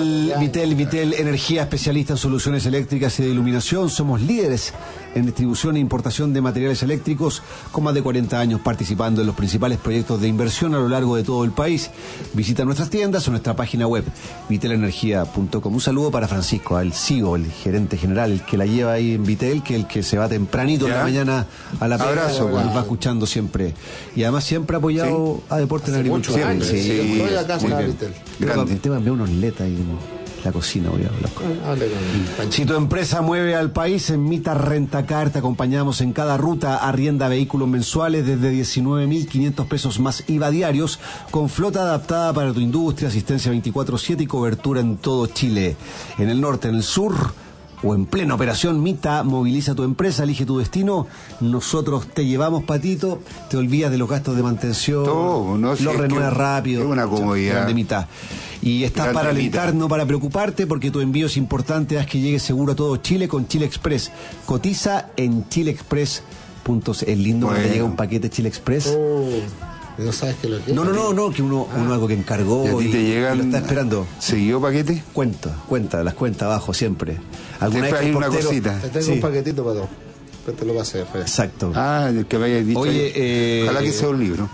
Vitel, energía especialista en soluciones eléctricas y de iluminación. Somos líderes en distribución e importación de materiales eléctricos, con más de 40 años participando en los principales proyectos de inversión a lo largo de todo el país. Visita nuestras tiendas o nuestra página web, vitelenergia.com. Un saludo para Francisco, al CEO, el gerente general, el que la lleva ahí en Vitel, que el que se va tempranito en la mañana a la pega. Abrazo, nos va escuchando siempre. Y además siempre ha apoyado a Deportes en Agricultura. Sí, estoy acá en Vitel. Te mandé unos letas ahí en la cocina, voy a hablar con Si tu empresa mueve al país, en Mita Rentacar te acompañamos en cada ruta. Arrienda vehículos mensuales desde 19.500 pesos más IVA diarios, con flota adaptada para tu industria, asistencia 24/7 y cobertura en todo Chile. En el norte, en el sur o en plena operación, Mita moviliza tu empresa, elige tu destino. Nosotros te llevamos, Patito, te olvidas de los gastos de mantención, lo renuevas rápido. Es una comodidad. De Mita. Y estás para alentar, no para preocuparte, porque tu envío es importante. Haz que llegue seguro a todo Chile con Chile Express. Cotiza en chileexpress.cl. Es lindo cuando te llega un paquete Chile Express. No sabes que lo que No, que uno algo que encargó y a ti te llegan, lo está esperando. ¿Seguido paquete? Cuenta, las cuentas abajo siempre. Alguna vez hay una cosita. Te tengo un paquetito para todo. Te lo pasé afuera. Exacto. El que me hayas dicho. Oye, ojalá que sea un libro.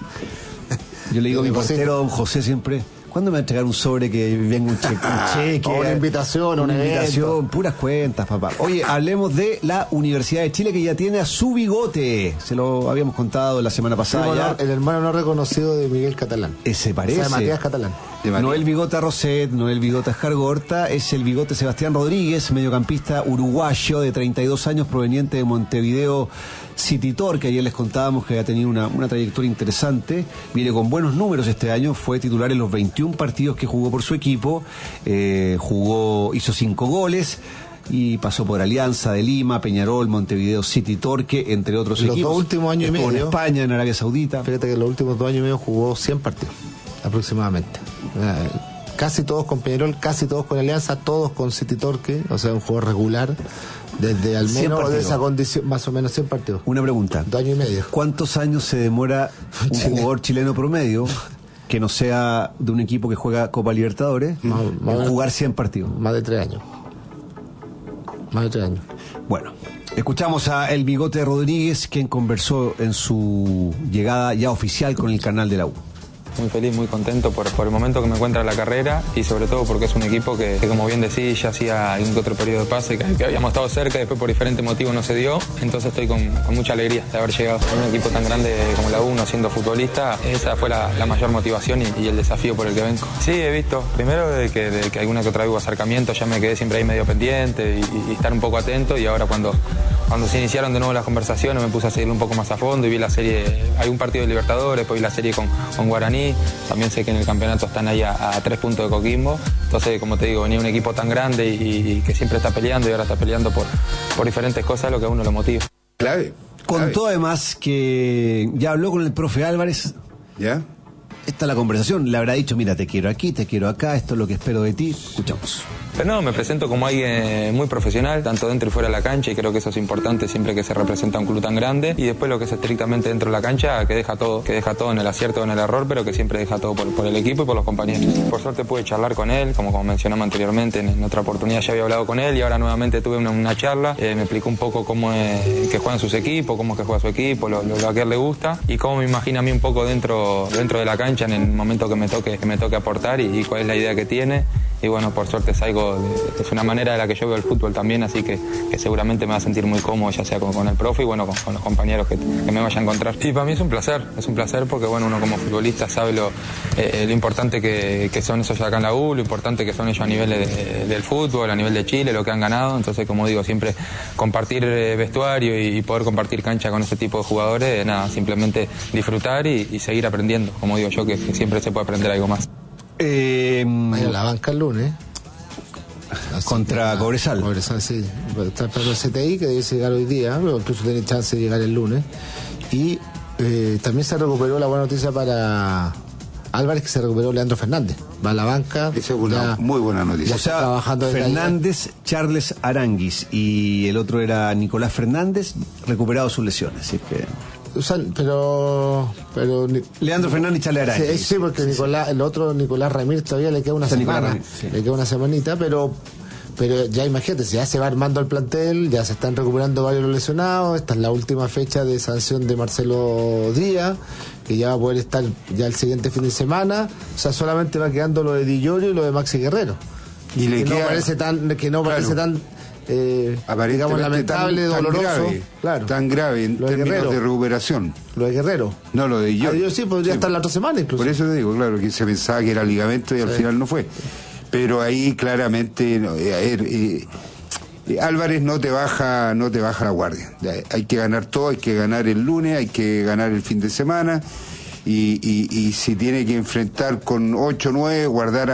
Yo le digo a mi portero, don José, siempre: ¿cuándo me va a entregar un sobre que venga un cheque? Una invitación, una invitación, puras cuentas, papá. Oye, hablemos de la Universidad de Chile, que ya tiene a su bigote. Se lo habíamos contado la semana pasada. El hermano no reconocido de Miguel Catalán. Ese parece. O sea, Matías Catalán. No el bigote a Roset, no el bigote a Jargorta, es el bigote Sebastián Rodríguez, mediocampista uruguayo de 32 años, proveniente de Montevideo City Torque, que ayer les contábamos que ha tenido una trayectoria interesante, viene con buenos números este año, fue titular en los 21 partidos que jugó por su equipo, hizo 5 goles y pasó por Alianza de Lima, Peñarol, Montevideo City Torque, entre otros equipos. Los 2 últimos años y medio. En España, en Arabia Saudita. Fíjate que en los últimos 2 años y medio jugó 100 partidos, aproximadamente. Casi todos con Peñarol, casi todos con Alianza, todos con City Torque, o sea, un jugador regular. Desde al menos de esa condición, más o menos 100 partidos. Una pregunta. 2 años y medio. ¿Cuántos años se demora un jugador chileno promedio, que no sea de un equipo que juega Copa Libertadores, en jugar 100 partidos? Más de 3 años. Más de 3 años. Bueno, escuchamos a El Bigote Rodríguez, quien conversó en su llegada ya oficial con el canal de la U. muy feliz, muy contento por el momento que me encuentra en la carrera y sobre todo porque es un equipo que como bien decís, ya hacía algún otro periodo de pase que habíamos estado cerca y después por diferentes motivos no se dio. Entonces estoy con mucha alegría de haber llegado a un equipo tan grande como la U, siendo futbolista. Esa fue la mayor motivación y el desafío por el que vengo. Sí, he visto, primero de que alguna que otra vez hubo acercamiento, ya me quedé siempre ahí medio pendiente y estar un poco atento, y ahora cuando se iniciaron de nuevo las conversaciones me puse a seguir un poco más a fondo y vi la serie, hay un partido de Libertadores, después vi la serie con Guaraní, también sé que en el campeonato están ahí a 3 puntos de Coquimbo, entonces como te digo, venía un equipo tan grande y que siempre está peleando y ahora está peleando por diferentes cosas, lo que a uno lo motiva. Clave. Contó además que ya habló con el profe Álvarez. ¿Ya? Esta es la conversación, le habrá dicho, mira, te quiero aquí, te quiero acá, esto es lo que espero de ti. Escuchamos. Pero no, me presento como alguien muy profesional, tanto dentro y fuera de la cancha, y creo que eso es importante siempre que se representa un club tan grande. Y después lo que es estrictamente dentro de la cancha, que deja todo en el acierto o en el error, pero que siempre deja todo por el equipo y por los compañeros. Por suerte pude charlar con él, como mencionamos anteriormente, en otra oportunidad ya había hablado con él y ahora nuevamente tuve una charla. Me explicó un poco cómo es que juegan sus equipos, cómo es que juega su equipo, lo que a él le gusta y cómo me imagina a mí un poco dentro de la cancha en el momento que me toque aportar y cuál es la idea que tiene. Y bueno, por suerte es una manera de la que yo veo el fútbol también, así que seguramente me va a sentir muy cómodo, ya sea con el profe y bueno, con los compañeros que me vaya a encontrar. Y para mí es un placer porque bueno, uno como futbolista sabe lo importante que son ellos acá en la U, lo importante que son ellos a nivel del fútbol, a nivel de Chile, lo que han ganado. Entonces, como digo, siempre compartir vestuario y poder compartir cancha con ese tipo de jugadores, simplemente disfrutar y seguir aprendiendo, como digo yo, que siempre se puede aprender algo más. Vaya la banca el lunes. Contra Cobresal. Cobresal, sí. Está esperando el CTI que debe llegar hoy día, pero incluso tiene chance de llegar el lunes. Y también se recuperó la buena noticia para Álvarez, que se recuperó Leandro Fernández. Va a la banca. Esa es una muy buena noticia. O sea, trabajando Fernández, Charles Aranguis y el otro era Nicolás Fernández, recuperado sus lesiones. Así que... pero Leandro Fernández y Charles Aranguis. Sí, porque el otro Nicolás Ramírez todavía le queda una semana. Le queda una semanita, pero ya imagínate, ya se va armando el plantel, ya se están recuperando varios lesionados. Esta es la última fecha de sanción de Marcelo Díaz, que ya va a poder estar ya el siguiente fin de semana. O sea, solamente va quedando lo de Di Llorio y lo de Maxi Guerrero. Y le no parece tan digamos lamentable, doloroso, grave, tan grave en términos de recuperación. Lo de Guerrero. No, lo de Llorio. Sí, podría estar la otra semana incluso. Por eso te digo, claro, que se pensaba que era ligamento y al final no fue. Pero ahí claramente Álvarez no te baja la guardia. Hay que ganar todo, hay que ganar el lunes, hay que ganar el fin de semana y si tiene que enfrentar con 8-9, guardar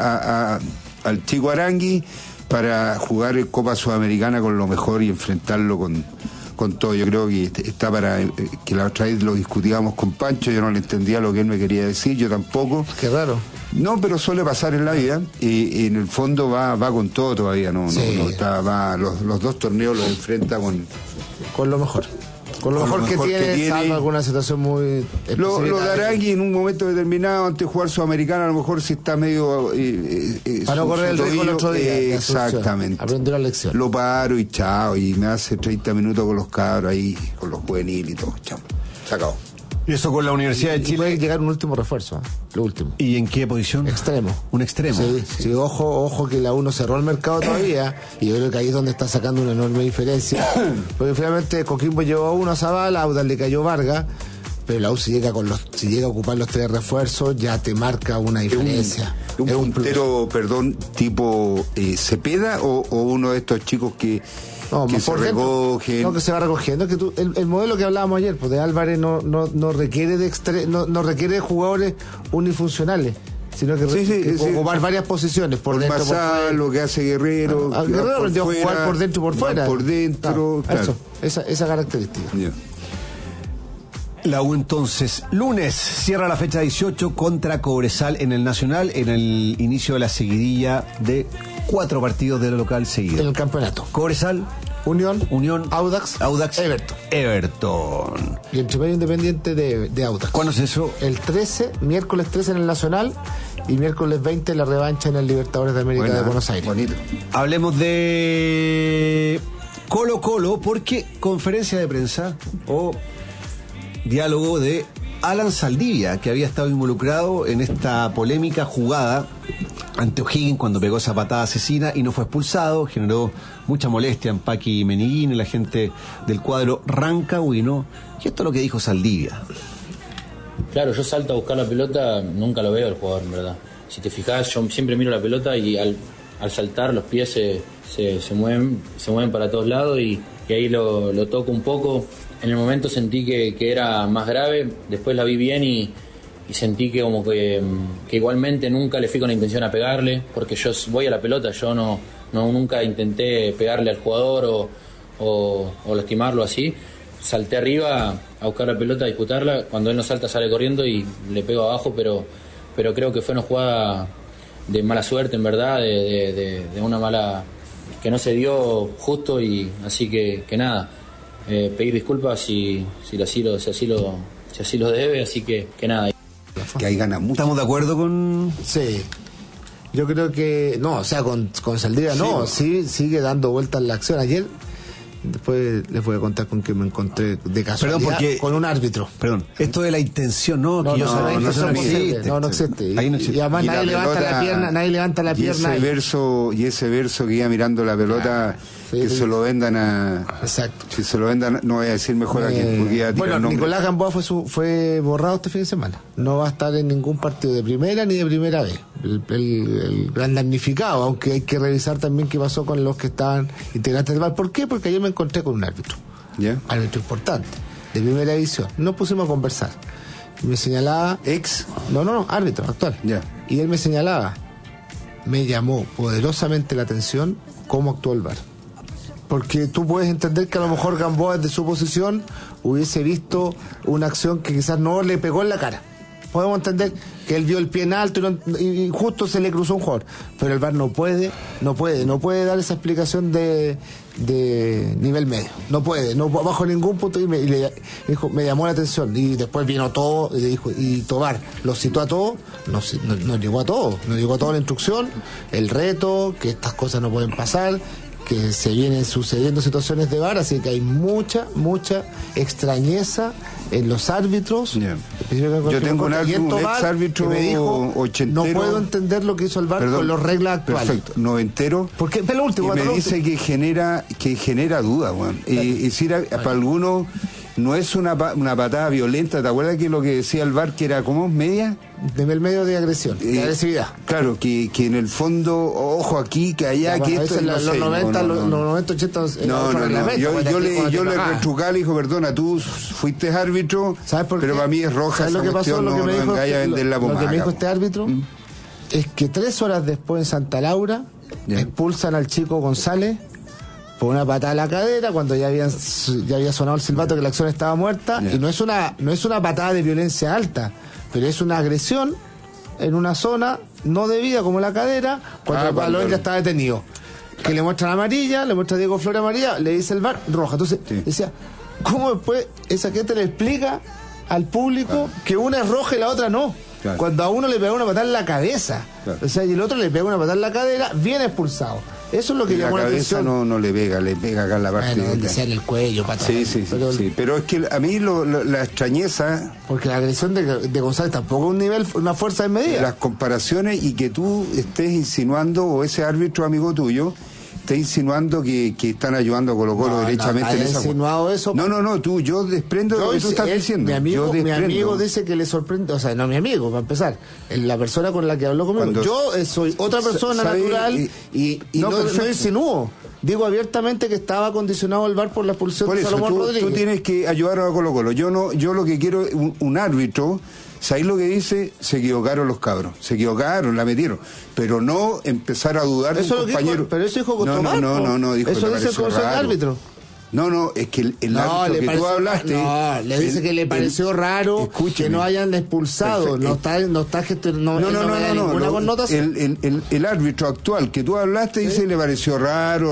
al chico Arangui para jugar en Copa Sudamericana con lo mejor y enfrentarlo con todo. Yo creo que está para que la otra vez lo discutíamos con Pancho, yo no le entendía lo que él me quería decir, yo tampoco. Qué raro. No, pero suele pasar en la vida y en el fondo va con todo todavía, no está, los dos torneos los enfrenta con lo mejor. Con lo mejor que tiene, salvo alguna situación muy... Lo dará aquí en un momento determinado, antes de jugar Sudamericana, a lo mejor si está medio... para no correr el riesgo el otro día. Exactamente. Aprender la lección. Lo paro y chao, y me hace 30 minutos con los cabros ahí, con los juveniles y todo, chao. Se acabó. Y eso con la Universidad de Chile. Puede llegar un último refuerzo, lo último. ¿Y en qué posición? Extremo. Un extremo. Sí, ojo que la U no cerró el mercado todavía, y yo creo que ahí es donde está sacando una enorme diferencia. Porque finalmente Coquimbo llevó a uno a Zavala, Audax le cayó Vargas, pero la U si llega a ocupar los 3 refuerzos, ya te marca una diferencia. ¿Un puntero, tipo Cepeda o uno de estos chicos que se recogen? No, que se va recogiendo. Que el modelo que hablábamos ayer, pues de Álvarez no requiere no requiere de jugadores unifuncionales, sino que ocupar varias posiciones por dentro, por fuera. Lo que hace Guerrero. Guerrero aprendió a jugar por dentro y por fuera. Por dentro, claro. Esa característica. Yeah. La U entonces, lunes, cierra la fecha 18 contra Cobresal en el Nacional, en el inicio de la seguidilla de 4 partidos de la local seguidos. En el campeonato. Cobresal, Unión, Audax, Everton. Y el medio Independiente de Audax. ¿Cuándo es eso? El 13, miércoles 13 en el Nacional y miércoles 20 la revancha en el Libertadores de América de Buenos Aires. Bonito. Hablemos de Colo-Colo, porque conferencia de prensa o diálogo de Alan Saldivia, que había estado involucrado en esta polémica jugada ante O'Higgins cuando pegó esa patada asesina y no fue expulsado. Generó mucha molestia en Paqui Meneguín y la gente del cuadro rancagüino. Y esto es lo que dijo Saldivia. Claro, yo salto a buscar la pelota, nunca lo veo el jugador, en verdad. Si te fijas, yo siempre miro la pelota y al saltar los pies se mueven para todos lados y ahí lo toco un poco. En el momento sentí que era más grave, después la vi bien y sentí que como que igualmente nunca le fui con la intención a pegarle, porque yo voy a la pelota, yo nunca intenté pegarle al jugador o lastimarlo así. Salté arriba a buscar la pelota, a disputarla, cuando él no salta sale corriendo y le pego abajo, pero creo que fue una jugada de mala suerte, en verdad, de una mala que no se dio justo, y así que nada, pedir disculpas si así lo debe, así que nada. Que ahí gana mucho. ¿Estamos de acuerdo con...? Sí. Yo creo que... No, o sea, con Saldivia sí, no, sí, sigue dando vueltas la acción. Ayer, después les voy a contar con que me encontré de casualidad con un árbitro. Perdón, esto de la intención, no existe. No existe. Ahí no existe. Y además nadie levanta la pierna. Y ese verso que iba mirando la pelota... que se lo vendan a... Exacto. Si se lo vendan, no voy a decir mejor a quién, porque ya bueno, Nicolás Gamboa fue borrado este fin de semana. No va a estar en ningún partido de primera ni de primera vez. El gran damnificado, aunque hay que revisar también qué pasó con los que estaban integrantes del VAR. ¿Por qué? Porque ayer me encontré con un árbitro. ¿Ya? Árbitro importante, de primera división. Nos pusimos a conversar. Y me señalaba... No, árbitro, actual. ¿Ya? Y él me señalaba, me llamó poderosamente la atención cómo actuó el VAR. Porque tú puedes entender que a lo mejor Gamboa desde su posición hubiese visto una acción que quizás no le pegó en la cara. Podemos entender que él vio el pie en alto y justo se le cruzó un jugador. Pero el VAR no puede dar esa explicación de nivel medio. No puede, bajo ningún punto. Y me llamó la atención. Y después vino todo y le dijo, y Tobar lo citó a todo. No llegó a todo. No llegó a toda la instrucción, el reto, que estas cosas no pueden pasar, que se vienen sucediendo situaciones de VAR, así que hay mucha extrañeza en los árbitros. Yeah. Yo tengo un ex árbitro que me dijo, ochentero, no puedo entender lo que hizo el VAR con las reglas actuales. Perfecto, noventero. Porque lo último, y me dice que genera duda, Juan. Y decir, para algunos no es una patada violenta. ¿Te acuerdas que lo que decía el VAR, que era como media? Nivel medio de agresión, de agresividad. Claro, que en el fondo, ojo aquí, que allá, que esto los 90, 80... Yo le retrucaba, le dijo, perdona, tú fuiste árbitro, pero para mí es roja esa cuestión, no me vaya a vender la pomada. Lo que me dijo este árbitro es que 3 horas después en Santa Laura expulsan al chico González por una patada a la cadera cuando ya había sonado el silbato que la acción estaba muerta. Y no es una patada de violencia alta, pero es una agresión en una zona no debida como la cadera, cuando el balón ya está detenido. Que le muestran amarilla, le muestra Diego Flores amarilla, le dice el VAR roja. Entonces decía, ¿cómo después esa gente le explica al público que una es roja y la otra no? Claro. Cuando a uno le pega una patada en la cabeza, o sea, y el otro le pega una patada en la cadera, viene expulsado. Eso es lo que llamó la atención. No le pega acá en la parte donde sea en el cuello, patada. Sí. Pero es que a mí la extrañeza... Porque la agresión de González tampoco es una fuerza desmedida. Las comparaciones y que tú estés insinuando, o ese árbitro amigo tuyo está insinuando que están ayudando a Colo-Colo derechamente en esa... insinuado eso. No, yo desprendo lo que tú estás diciendo. Mi amigo dice que le sorprende, o sea, no mi amigo, para empezar, la persona con la que habló conmigo. Yo soy otra persona natural y no insinúo. Digo abiertamente que estaba condicionado el VAR por la expulsión de Salomón Rodríguez. Tú tienes que ayudar a Colo-Colo. Yo lo que quiero es un árbitro. ¿Sabéis lo que dice? Se equivocaron los cabros. Se equivocaron, la metieron. Pero no empezar a dudar de un compañero. Pero eso dijo Costomar. No, dijo eso dice el consejo de árbitro. No, es que el árbitro que tú hablaste... No, le dice que le pareció raro que no hayan expulsado. Perfecto. No está ninguna connotación. El árbitro actual que tú hablaste dice le pareció raro.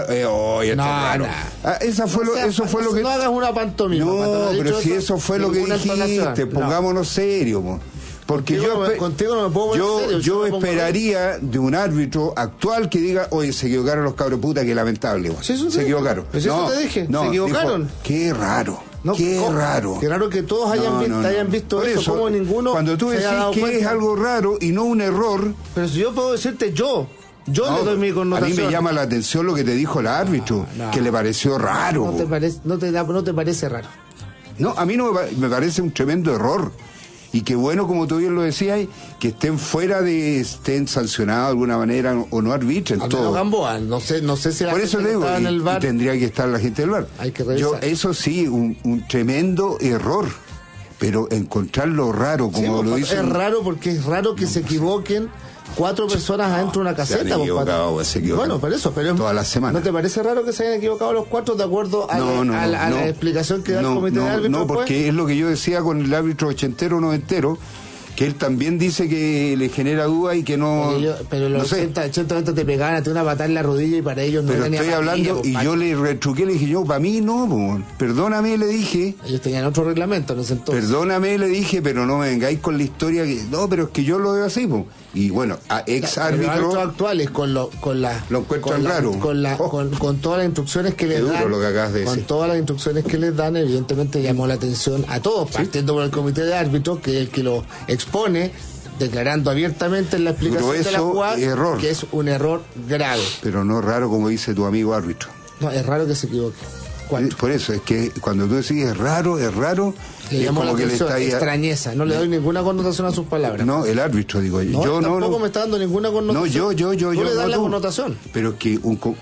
Eso fue lo que... No hagas una pantomima. No, pero si eso fue lo que dijiste, pongámonos serios, porque contigo no me puedo poner serio. Yo esperaría de un árbitro actual que diga, oye, se equivocaron los cabros puta, que lamentable. Se equivocaron. Pues eso te dije, se equivocaron. Dijo, qué raro. No, qué raro. Qué raro que todos hayan visto eso. Como ninguno. Cuando tú decís que es algo raro y no un error. Pero si yo puedo decirte yo le doy mi connotación. A mí me llama la atención lo que te dijo el árbitro, que le pareció raro. No te parece raro. No, a mí no me parece un tremendo error. Y que bueno, como tú bien lo decías, que estén sancionados de alguna manera o no arbitren todo. Gamboa, no sé si la por eso gente digo, en el VAR, y tendría que estar la gente del VAR. Hay que revisar. Eso sí, un tremendo error. Pero encontrarlo raro, como lo dicen. Es raro porque es raro que se equivoquen 4 personas adentro de una caseta. Se han equivocado, bueno, pero toda la semana. ¿No te parece raro que se hayan equivocado los 4 de acuerdo a la explicación que da el comité de árbitros? No, porque es lo que yo decía con el árbitro ochentero noventero, que él también dice que le genera duda y que no. Pero los 80 te pegaban a ti una patada en la rodilla y para ellos no pero era ni estoy hablando y yo le retruqué, le dije para mí no, perdóname, le dije. Ellos tenían otro reglamento en ese entonces. Perdóname, le dije, pero no me vengáis con la historia que no, pero es que yo lo veo así, y bueno, a ex árbitros actuales lo encuentran raro. Con todas las instrucciones que les dan, lo que acabas de decir. Con todas las instrucciones que les dan, evidentemente llamó la atención a todos, partiendo por el comité de árbitros, que es el que lo expone, declarando abiertamente en la explicación de la jugada que es un error grave. Pero no raro como dice tu amigo árbitro. No, es raro que se equivoque. Por eso, es que cuando tú decís es raro, le llamo la atención, extrañeza, no le doy ninguna connotación a sus palabras. No, el árbitro, digo yo. Tampoco me está dando ninguna connotación. No, yo. Tú le das la connotación. Pero es que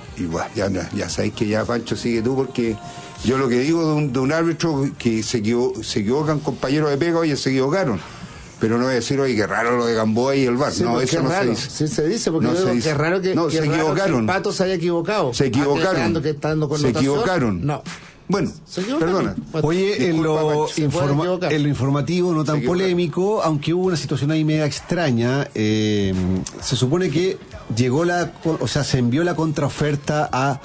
ya sabéis que ya, Pancho, sigue tú, porque yo lo que digo de un árbitro que se equivocan compañeros de pega, oye, se equivocaron. Pero no voy a decir, oye, qué raro lo de Gamboa y el VAR. Sí, no, eso no raro. se dice. Sí se dice, porque qué raro que se equivocaron. Que el Pato se haya equivocado. Se equivocaron. Se equivocaron. No. Bueno, perdona. Oye, en lo informativo, no tan polémico, aunque hubo una situación ahí media extraña, se supone que se envió la contraoferta a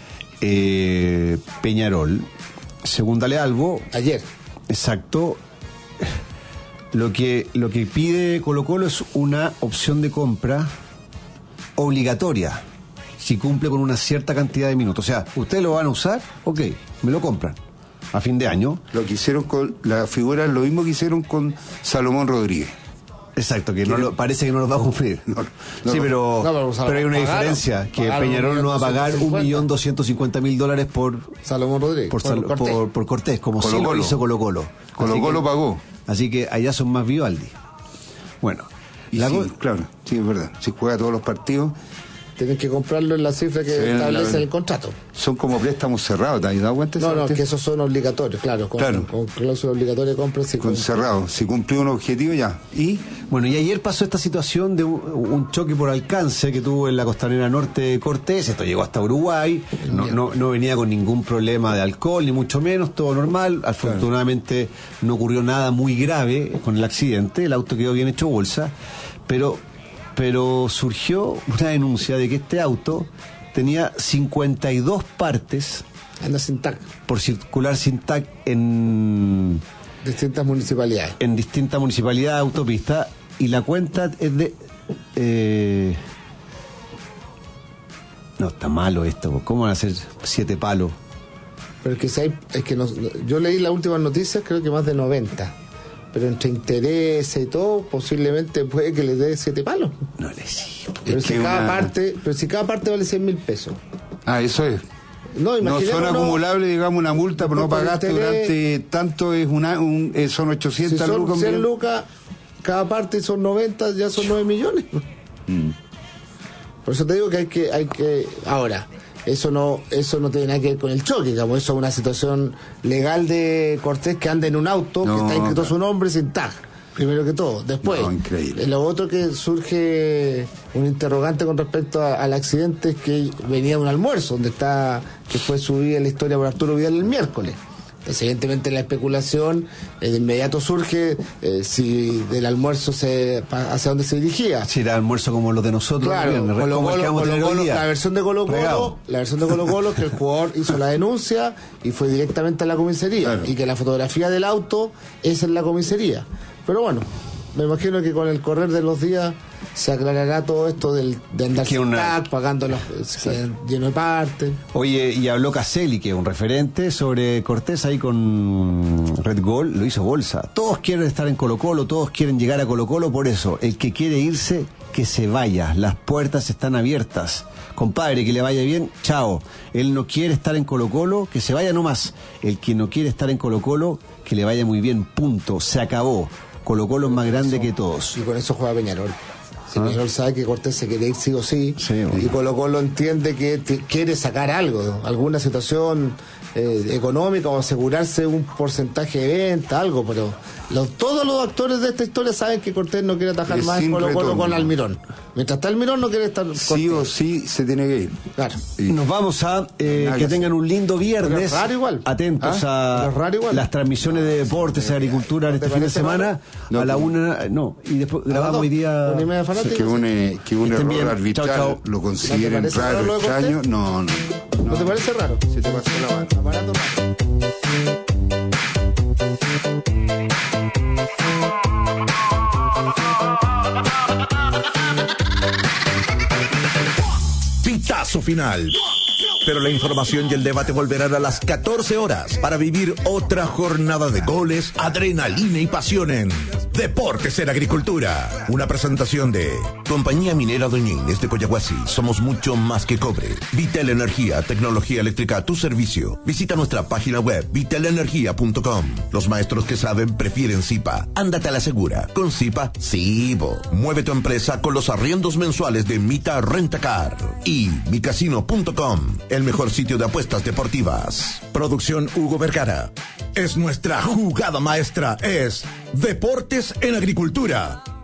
Peñarol, según Dale Albo. Ayer. Exacto. Lo que pide Colo-Colo es una opción de compra obligatoria si cumple con una cierta cantidad de minutos. O sea, ustedes lo van a usar, ok, me lo compran a fin de año. Lo que hicieron con la figura es lo mismo que hicieron con Salomón Rodríguez. Exacto, que parece que no lo va a cumplir. Sí, pero hay una diferencia, que Peñarol no va a pagar $1.250.000 por Salomón Rodríguez, por Cortés, como sí lo hizo Colo-Colo. Colo-Colo pagó. Así que allá son más Vivaldi. Bueno, claro, sí, es verdad. Si juega todos los partidos, tienen que comprarlo en la cifra que establece el contrato. Son como préstamos cerrados, ¿te has dado cuenta? No, que esos son obligatorios, claro. Con cláusula obligatoria de compra. Con cerrado, si cumplió un objetivo ya. Y ayer pasó esta situación de un choque por alcance que tuvo en la costanera norte de Cortés. Esto llegó hasta Uruguay. No venía con ningún problema de alcohol, ni mucho menos, todo normal. Afortunadamente no ocurrió nada muy grave con el accidente. El auto quedó bien hecho bolsa. Pero surgió una denuncia de que este auto tenía 52 partes anda sin TAC por circular sin TAC en distintas municipalidades. En distintas municipalidades, autopistas, y la cuenta es de no, está malo esto, ¿cómo van a hacer 7 palos? Pero yo leí las últimas noticias, creo que más de 90. Pero entre intereses y todo, posiblemente puede que le dé 7 palos. No le sigo. Pero si cada parte vale 100.000 pesos. Ah, eso es. No son acumulables, digamos, una multa por no pagaste durante tanto, son 800 si son lucas. 100 lucas, cada parte son 90, ya son 9 millones. Por eso te digo que hay que ahora. Eso no tiene nada que ver con el choque, digamos, eso es una situación legal de Cortés, que anda en un auto que está inscrito su nombre sin tag, primero que todo. Después, lo otro que surge un interrogante con respecto al accidente es que venía de un almuerzo que fue subida en la historia por Arturo Vidal el miércoles. Entonces, evidentemente, la especulación de inmediato surge si del almuerzo hacia dónde se dirigía. Si era almuerzo como los de nosotros. Claro, la versión de Colo-Colo, que el jugador hizo la denuncia y fue directamente a la comisaría. Claro. Y que la fotografía del auto es en la comisaría. Pero bueno, me imagino que con el correr de los días se aclarará todo esto de andar sin tag, pagando los lleno de partes. Oye, y habló Caselli, que es un referente, sobre Cortés ahí con Red Gol, lo hizo bolsa. Todos quieren estar en Colo-Colo, todos quieren llegar a Colo-Colo, por eso, el que quiere irse, que se vaya, las puertas están abiertas. Compadre, que le vaya bien, chao. Él no quiere estar en Colo-Colo, que se vaya nomás. El que no quiere estar en Colo-Colo, que le vaya muy bien, punto, se acabó. Colo-Colo es más grande que todos. Y con eso juega Peñarol. Si Peñarol sabe que Cortés se quiere ir sí o sí, y Colo-Colo entiende que quiere sacar algo, alguna situación económica o asegurarse un porcentaje de venta, algo, pero todos los actores de esta historia saben que Cortés no quiere atajar más en Colo-Colo con Almirón. Mientras está Almirón no quiere estar Cortés. Sí o sí se tiene que ir. Claro. Nos vamos a que tengan un lindo viernes. Pero es raro igual. Atentos a las transmisiones de deportes y agricultura en este fin de semana. A la 1, y después grabamos hoy día. Que un error arbitral chao. Lo consideren raro, extraño. No. ¿No te parece raro? Se te pasó la mano. Aparato raro. Pitazo final. Pero la información y el debate volverán a las 14 horas para vivir otra jornada de goles, adrenalina y pasión en Deportes en Agricultura. Una presentación de Compañía Minera Doñín de Coyahuasi. Somos mucho más que cobre. Vitel Energía, tecnología eléctrica a tu servicio. Visita nuestra página web vitelenergia.com. Los maestros que saben prefieren Zipa. Ándate a la segura. Con Zipa, Sibo. Mueve tu empresa con los arriendos mensuales de Mita Rentacar. Y micasino.com. El mejor sitio de apuestas deportivas. Producción Hugo Vergara. Es nuestra jugada maestra. Es Deportes en Agricultura.